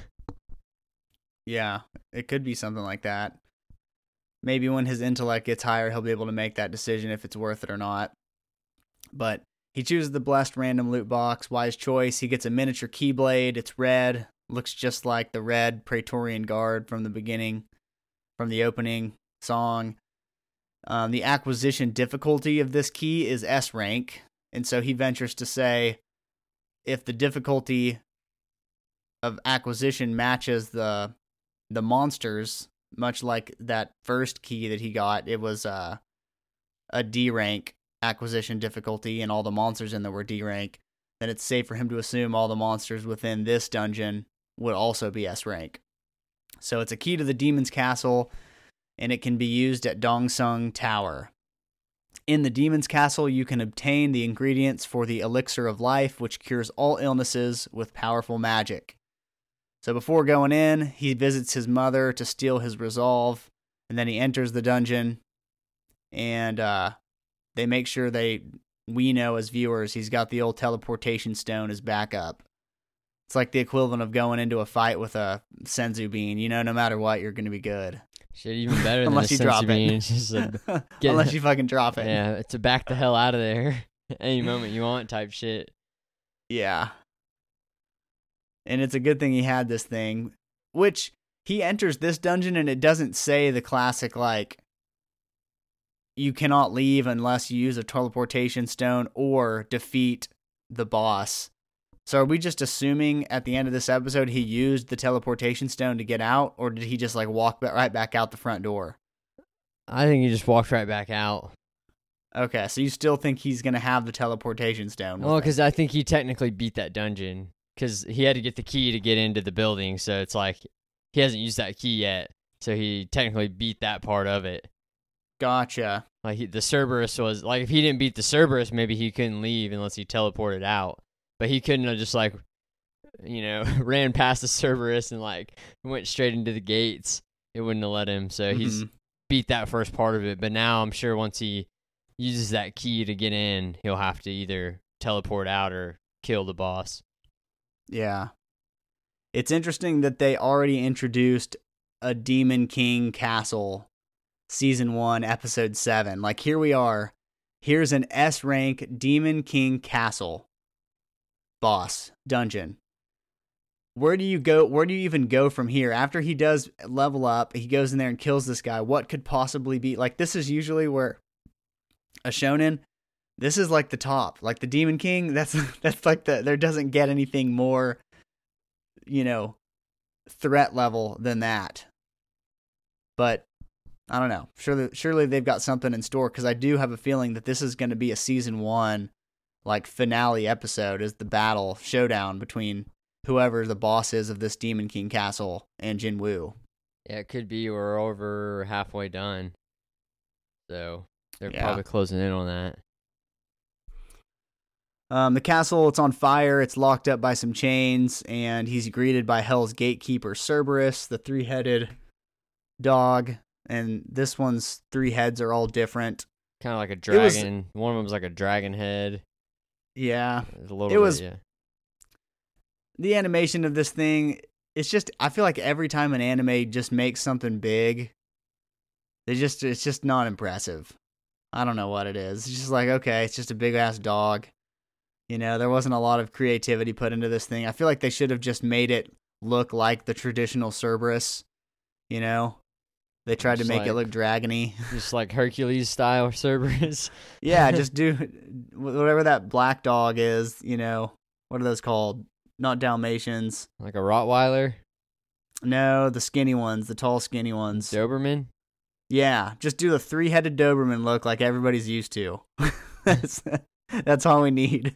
Yeah, it could be something like that. Maybe when his intellect gets higher, he'll be able to make that decision if it's worth it or not. But he chooses the blessed random loot box. Wise choice. He gets a miniature keyblade. It's red. Looks just like the red Praetorian Guard from the beginning, from the opening song. Um, the acquisition difficulty of this key is S rank. And so he ventures to say, if the difficulty of acquisition matches the the monsters, much like that first key that he got, it was uh, a D rank acquisition difficulty, and all the monsters in there were D rank, then it's safe for him to assume all the monsters within this dungeon would also be S rank. So it's a key to the Demon's Castle, and it can be used at Dongsung Tower. In the Demon's Castle, you can obtain the ingredients for the Elixir of Life, which cures all illnesses with powerful magic. So before going in, he visits his mother to steal his resolve, and then he enters the dungeon, and uh, they make sure they, we know as viewers, he's got the old teleportation stone as backup. It's like the equivalent of going into a fight with a senzu bean. You know, no matter what, you're going to be good. Shit, even better than Unless a you drop senzu bean. it. It's just a, get- Unless you fucking drop it. yeah, to back the hell out of there any moment you want type shit. Yeah. And it's a good thing he had this thing, which he enters this dungeon and it doesn't say the classic, like, you cannot leave unless you use a teleportation stone or defeat the boss. So are we just assuming at the end of this episode he used the teleportation stone to get out, or did he just like walk right back out the front door? I think he just walked right back out. Okay, so you still think he's going to have the teleportation stone? Well, because I think he technically beat that dungeon because he had to get the key to get into the building. So it's like he hasn't used that key yet. So he technically beat that part of it. Gotcha. Like he, the Cerberus was like, if he didn't beat the Cerberus, maybe he couldn't leave unless he teleported out. But he couldn't have just like, you know, ran past the Cerberus and like went straight into the gates. It wouldn't have let him. So mm-hmm. he's beat that first part of it. But now I'm sure once he uses that key to get in, he'll have to either teleport out or kill the boss. Yeah. It's interesting that they already introduced a Demon King castle, season one, episode seven. Like, here we are. Here's an S rank Demon King castle boss dungeon. Where do you go? Where do you even go from here? After he does level up, he goes in there and kills this guy. What could possibly be like? This is usually where a shonen, this is like the top, like the Demon King. That's that's like the there doesn't get anything more, you know, threat level than that. But I don't know. Surely, surely they've got something in store, because I do have a feeling that this is going to be a season one, like finale episode, is the battle showdown between whoever the boss is of this Demon King castle and Jinwoo. Yeah, it could be. We're over halfway done, so they're yeah. probably closing in on that. Um, the castle, it's on fire. It's locked up by some chains, and he's greeted by Hell's Gatekeeper Cerberus, the three-headed dog. And this one's three heads are all different. Kind of like a dragon. Was, One of them's like a dragon head. Yeah. A little it bit, was, yeah. The animation of this thing, it's just, I feel like every time an anime just makes something big, they just, it's just not impressive. I don't know what it is. It's just like, okay, it's just a big ass dog. You know, there wasn't a lot of creativity put into this thing. I feel like they should have just made it look like the traditional Cerberus, you know? They tried just to make like, it look dragony. Just like Hercules style Cerberus. Yeah, just do whatever that black dog is, you know. What are those called? Not Dalmatians. Like a Rottweiler? No, the skinny ones, the tall skinny ones. Doberman? Yeah, just do the three-headed Doberman look like everybody's used to. that's, that's all we need.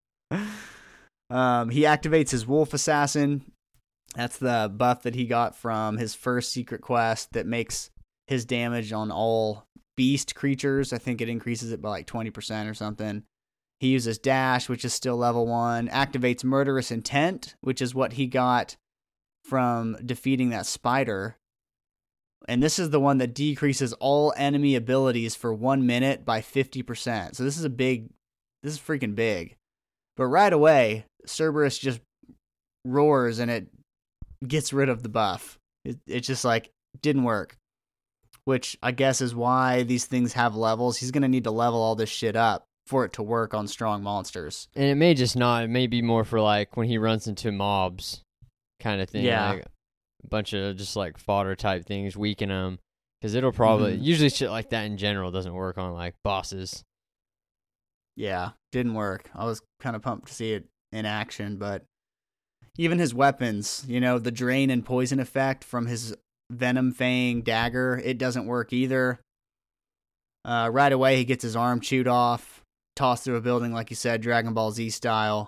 Um, he activates his Wolf Assassin. That's the buff that he got from his first secret quest that makes his damage on all beast creatures. I think it increases it by like twenty percent or something. He uses Dash, which is still level one. Activates Murderous Intent, which is what he got from defeating that spider. And this is the one that decreases all enemy abilities for one minute by fifty percent. So this is a big, this is freaking big. But right away, Cerberus just roars and it gets rid of the buff. It, it's just like, didn't work. Which I guess is why these things have levels. He's going to need to level all this shit up for it to work on strong monsters. And it may just not. It may be more for like when he runs into mobs kind of thing. Yeah. Like a bunch of just like fodder type things, weaken them. Because it'll probably, mm-hmm. usually shit like that in general doesn't work on like bosses. Yeah, didn't work. I was kind of pumped to see it in action, but even his weapons, you know, the drain and poison effect from his Venom Fang dagger, it doesn't work either. Uh, right away, he gets his arm chewed off, tossed through a building, like you said, Dragon Ball Z style.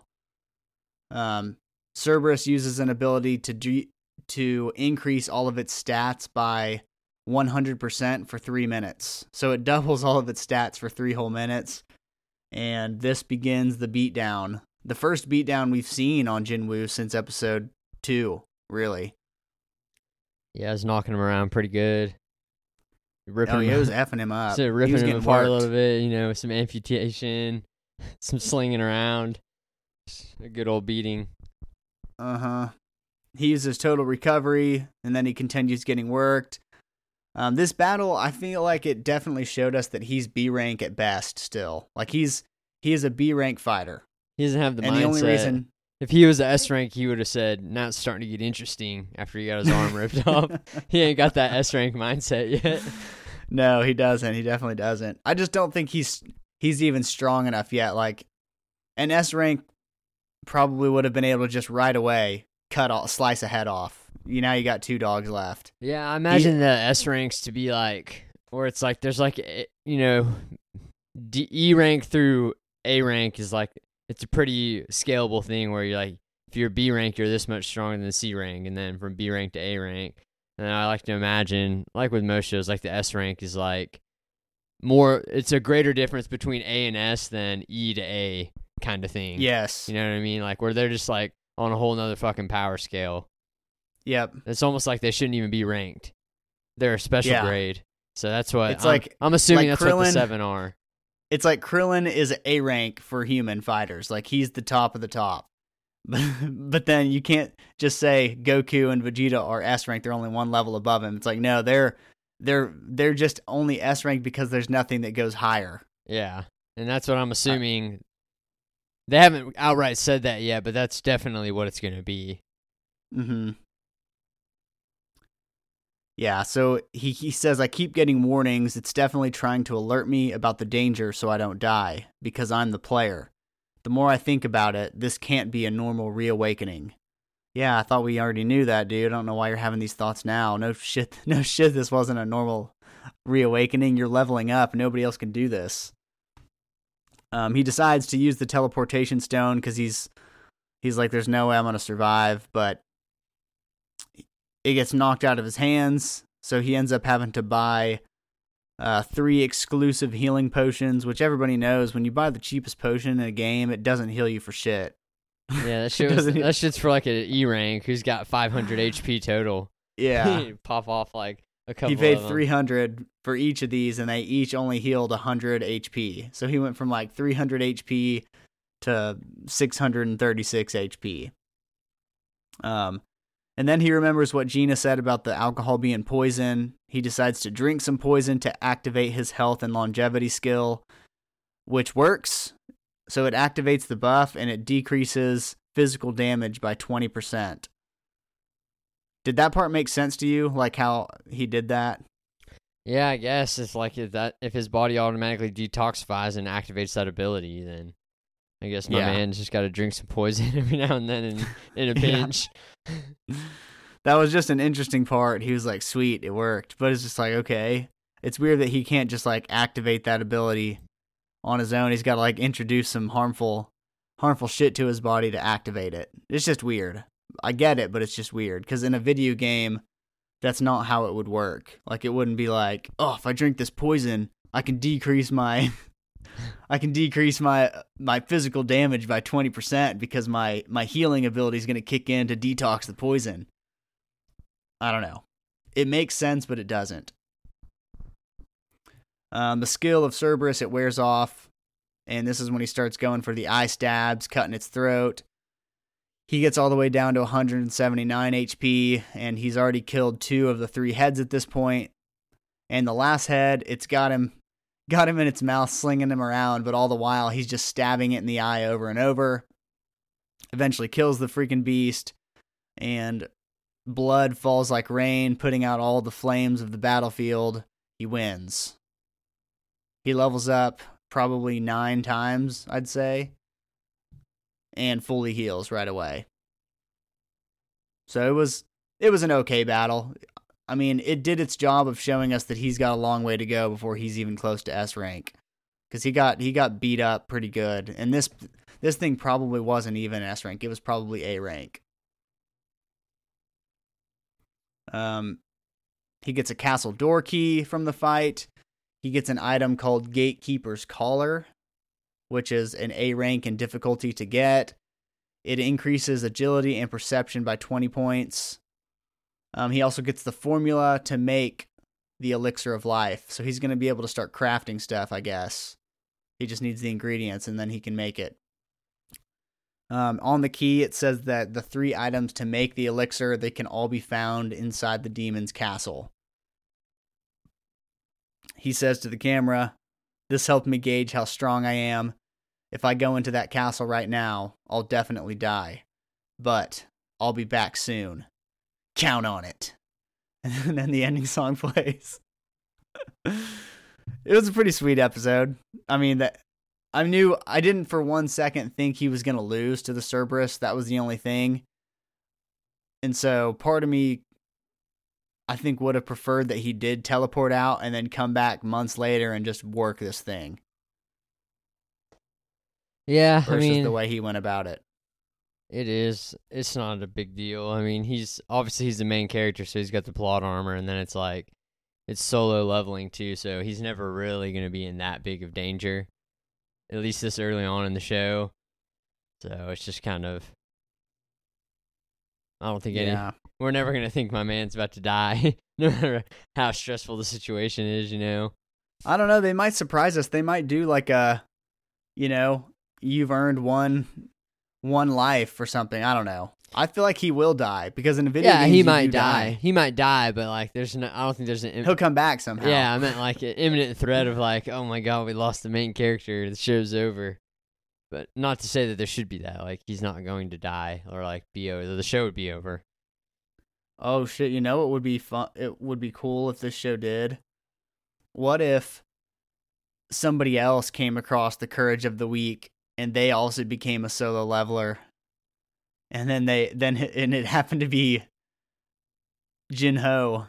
Um, Cerberus uses an ability to do, to increase all of its stats by one hundred percent for three minutes. So it doubles all of its stats for three whole minutes. And this begins the beatdown. The first beatdown we've seen on Jinwoo since episode two, really. Yeah, I was knocking him around pretty good. Ripping oh, yeah, him, it was effing him up. So ripping him apart worked. a little bit, you know, some amputation, some slinging around. A good old beating. Uh-huh. He uses total recovery, and then he continues getting worked. Um, this battle, I feel like it definitely showed us that he's B rank at best still. Like, he's he is a B rank fighter. He doesn't have the and mindset. The only reason... If he was a S rank, he would have said, now it's starting to get interesting after he got his arm ripped off. He ain't got that S rank mindset yet. No, he doesn't. He definitely doesn't. I just don't think he's he's even strong enough yet. Like, an S rank probably would have been able to just right away cut off, slice a head off. You now you got two dogs left. Yeah, I imagine he, the S ranks to be like, where it's like there's like, you know, D, E rank through A rank is like, it's a pretty scalable thing where you're like, if you're B rank, you're this much stronger than C rank, and then from B rank to A rank. And I like to imagine, like with most shows, like the S rank is like more, it's a greater difference between A and S than E to A kind of thing. Yes. You know what I mean? Like where they're just like on a whole nother fucking power scale. Yep. It's almost like they shouldn't even be ranked. They're a special yeah. grade. So that's what it's I'm, like. I'm assuming like that's Krillin, what the seven are. It's like Krillin is A rank for human fighters. Like he's the top of the top. But then you can't just say Goku and Vegeta are S rank. They're only one level above him. It's like, no, they're they're they're just only S rank because there's nothing that goes higher. Yeah, and that's what I'm assuming. They haven't outright said that yet, but that's definitely what it's going to be. Mm-hmm. Yeah, so he, he says, I keep getting warnings. It's definitely trying to alert me about the danger so I don't die, because I'm the player. The more I think about it, this can't be a normal reawakening. Yeah, I thought we already knew that, dude. I don't know why you're having these thoughts now. No shit, no shit, this wasn't a normal reawakening. You're leveling up. Nobody else can do this. Um, he decides to use the teleportation stone because he's he's like, there's no way I'm going to survive, but it gets knocked out of his hands, so he ends up having to buy uh, three exclusive healing potions, which everybody knows when you buy the cheapest potion in a game, it doesn't heal you for shit. Yeah, that, shit was, that shit's for like an E rank who's got five hundred H P total. Yeah. Pop off like a couple He paid of them. three hundred for each of these, and they each only healed one hundred H P. So he went from like three hundred H P to six hundred thirty-six H P. Um, and then he remembers what Gina said about the alcohol being poison. He decides to drink some poison to activate his health and longevity skill, which works. So it activates the buff, and it decreases physical damage by twenty percent. Did that part make sense to you, like how he did that? Yeah, I guess it's like if that if his body automatically detoxifies and activates that ability, then I guess my yeah. man's just got to drink some poison every now and then in, in a pinch. That was just an interesting part. He was like, sweet, it worked. But it's just like, okay. It's weird that he can't just like activate that ability on his own. He's got to like introduce some harmful harmful shit to his body to activate it. It's just weird. I get it, but it's just weird. Because in a video game, that's not how it would work. Like, it wouldn't be like, oh, if I drink this poison, I can decrease my... I can decrease my my physical damage by twenty percent because my, my healing ability is going to kick in to detox the poison. I don't know. It makes sense, but it doesn't. Um, the skill of Cerberus, it wears off, and this is when he starts going for the eye stabs, cutting its throat. He gets all the way down to one hundred seventy-nine H P, and he's already killed two of the three heads at this point. And the last head, it's got him... Got him in its mouth, slinging him around, but all the while, he's just stabbing it in the eye over and over. Eventually kills the freaking beast, and blood falls like rain, putting out all the flames of the battlefield. He wins. He levels up probably nine times, I'd say, and fully heals right away. So it was it was an okay battle. I mean, it did its job of showing us that he's got a long way to go before he's even close to S rank, because he got he got beat up pretty good, and this this thing probably wasn't even S rank; it was probably A rank. Um, he gets a castle door key from the fight. He gets an item called Gatekeeper's Collar, which is an A rank in difficulty to get. It increases agility and perception by twenty points. Um, he also gets the formula to make the elixir of life. So he's going to be able to start crafting stuff, I guess. He just needs the ingredients, and then he can make it. Um, on the key, it says that the three items to make the elixir, they can all be found inside the demon's castle. He says to the camera, "This helped me gauge how strong I am. If I go into that castle right now, I'll definitely die. But I'll be back soon. Count on it." And then the ending song plays. It was a pretty sweet episode. I mean, that I knew I didn't for one second think he was going to lose to the Cerberus. That was the only thing. And so part of me, I think, would have preferred that he did teleport out and then come back months later and just work this thing. Yeah, versus I mean, the way he went about it. It is. It's not a big deal. I mean, he's obviously he's the main character, so he's got the plot armor, and then it's like it's solo leveling too, so he's never really going to be in that big of danger, at least this early on in the show. So it's just kind of, I don't think Yeah. any. We're never going to think my man's about to die, no matter how stressful the situation is, you know. I don't know. They might surprise us. They might do like a, you know, you've earned one one life or something. I don't know. I feel like he will die because in the video Yeah, games, he you might do die. die. He might die, but like, there's no. I don't think there's an. Im- He'll come back somehow. Yeah, I meant like an imminent threat of like, oh my god, we lost the main character. The show's over. But not to say that there should be that. Like, he's not going to die or like be over. The show would be over. Oh shit! You know it would be fun. It would be cool if this show did. What if somebody else came across the Courage of the Weak and they also became a solo leveler, and then they then and it happened to be Jin Ho,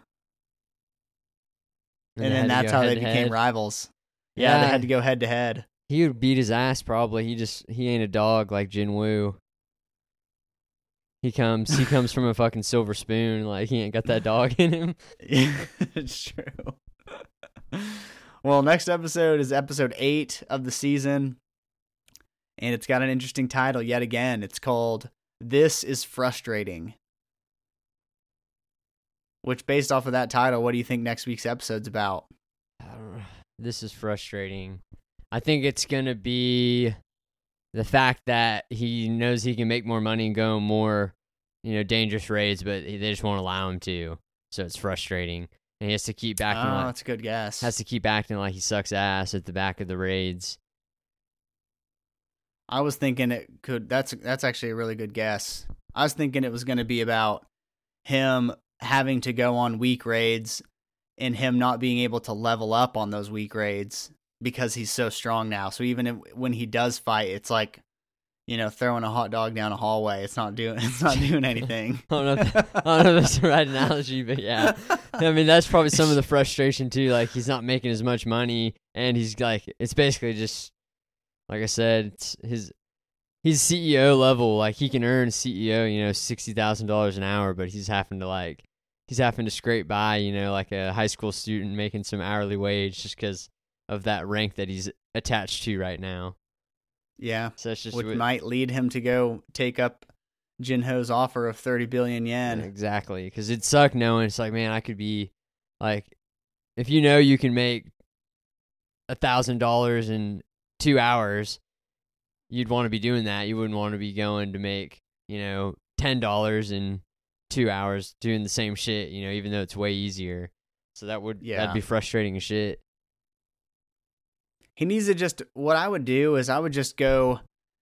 and, they then had to that's go how they head to became head. rivals. Yeah, they Yeah. had to go head to head. He would beat his ass probably. He just he ain't a dog like Jin Woo. He comes he comes from a fucking silver spoon. Like, he ain't got that dog in him. It's true. Well, next episode is episode eight of the season, and it's got an interesting title yet again. It's called "This is Frustrating." Which, based off of that title, what do you think next week's episode's about? I don't know. This is frustrating. I think it's gonna be the fact that he knows he can make more money and go on more, you know, dangerous raids, but they just won't allow him to. So it's frustrating, and he has to keep acting Oh, like that's a good guess. has to keep acting like he sucks ass at the back of the raids. I was thinking it could. That's that's actually a really good guess. I was thinking it was going to be about him having to go on weak raids and him not being able to level up on those weak raids because he's so strong now. So even if, when he does fight, it's like, you know, throwing a hot dog down a hallway. It's not doing. It's not doing anything. I don't know. If, I don't know if that's the right analogy, but yeah. I mean, that's probably some of the frustration too. Like, he's not making as much money, and he's like, it's basically just, like I said, it's his. He's C E O level. Like, he can earn C E O, you know, sixty thousand dollars an hour, but he's having to like, he's having to scrape by, you know, like a high school student making some hourly wage just because of that rank that he's attached to right now. Yeah, So it's just which what- might lead him to go take up Jinho's offer of thirty billion yen. exactly, because it'd suck knowing it's like, man, I could be like, if you know you can make a thousand dollars in two hours, you'd want to be doing that. You wouldn't want to be going to make, you know, ten dollars in two hours doing the same shit, you know, even though it's way easier. So that would Yeah. that'd be frustrating as shit. He needs to just, what I would do is I would just go,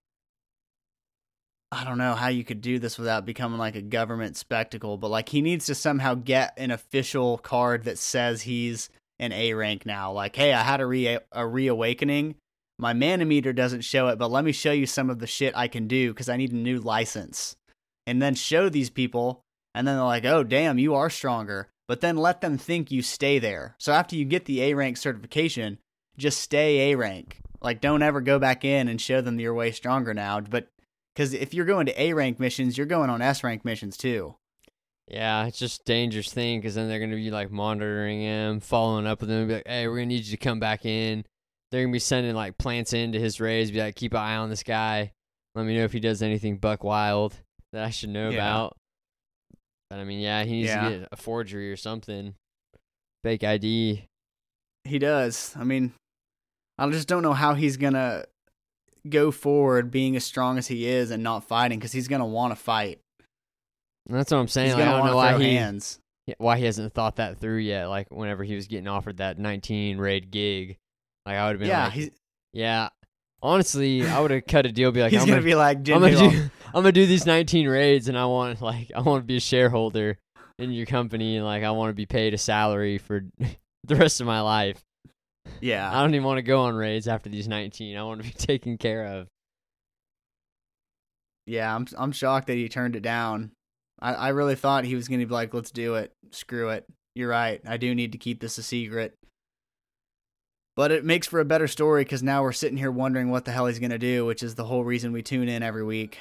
I don't know how you could do this without becoming like a government spectacle, but like he needs to somehow get an official card that says he's an A rank now. Like, hey, I had a, re- a reawakening. My mana meter doesn't show it, but let me show you some of the shit I can do because I need a new license. And then show these people, and then they're like, oh, damn, you are stronger. But then let them think you stay there. So after you get the A rank certification, just stay A rank. Like, don't ever go back in and show them that you're way stronger now. But because if you're going to A rank missions, you're going on S rank missions too. Yeah, it's just a dangerous thing because then they're going to be like monitoring him, following up with him, and be like, hey, we're going to need you to come back in. They're going to be sending like plants into his raids, be like, keep an eye on this guy. Let me know if he does anything buck wild that I should know Yeah. about. But I mean, yeah, he needs Yeah. to get a forgery or something. Fake I D. He does. I mean, I just don't know how he's going to go forward being as strong as he is and not fighting because he's going to want to fight. And that's what I'm saying. He's Like, I going to don't want know to why throw he hands. why he hasn't thought that through yet. Like, whenever he was getting offered that nineteen raid gig, like I would have been Yeah, like, he's, yeah. Honestly, I would have cut a deal. Be like, he's I'm going gonna to be like Jin I'm gonna Woo. do I'm gonna do these nineteen raids, and I want like I want to be a shareholder in your company, and like I want to be paid a salary for the rest of my life. Yeah. I don't even want to go on raids after these nineteen. I want to be taken care of. Yeah, I'm I'm shocked that he turned it down. I, I really thought he was going to be like, let's do it. Screw it. You're right. I do need to keep this a secret. But it makes for a better story because now we're sitting here wondering what the hell he's going to do, which is the whole reason we tune in every week.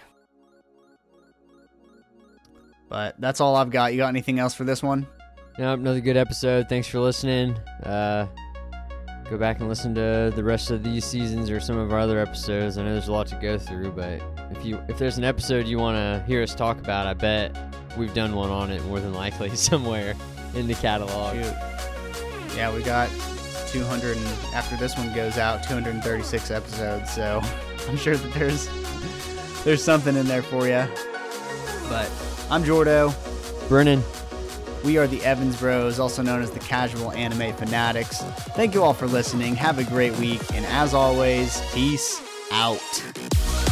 But that's all I've got. You got anything else for this one? Nope, another good episode. Thanks for listening. Uh, go back and listen to the rest of these seasons or some of our other episodes. I know there's a lot to go through, but if you if there's an episode you want to hear us talk about, I bet we've done one on it more than likely somewhere in the catalog. Shoot. Yeah, we got two hundred, and after this one goes out, two hundred thirty-six episodes, so I'm sure that there's there's something in there for you. But I'm Jordo. Brennan. We are the Evans Bros, also known as the Casual Anime Fanatics. Thank you all for listening. Have a great week, and as always, peace out.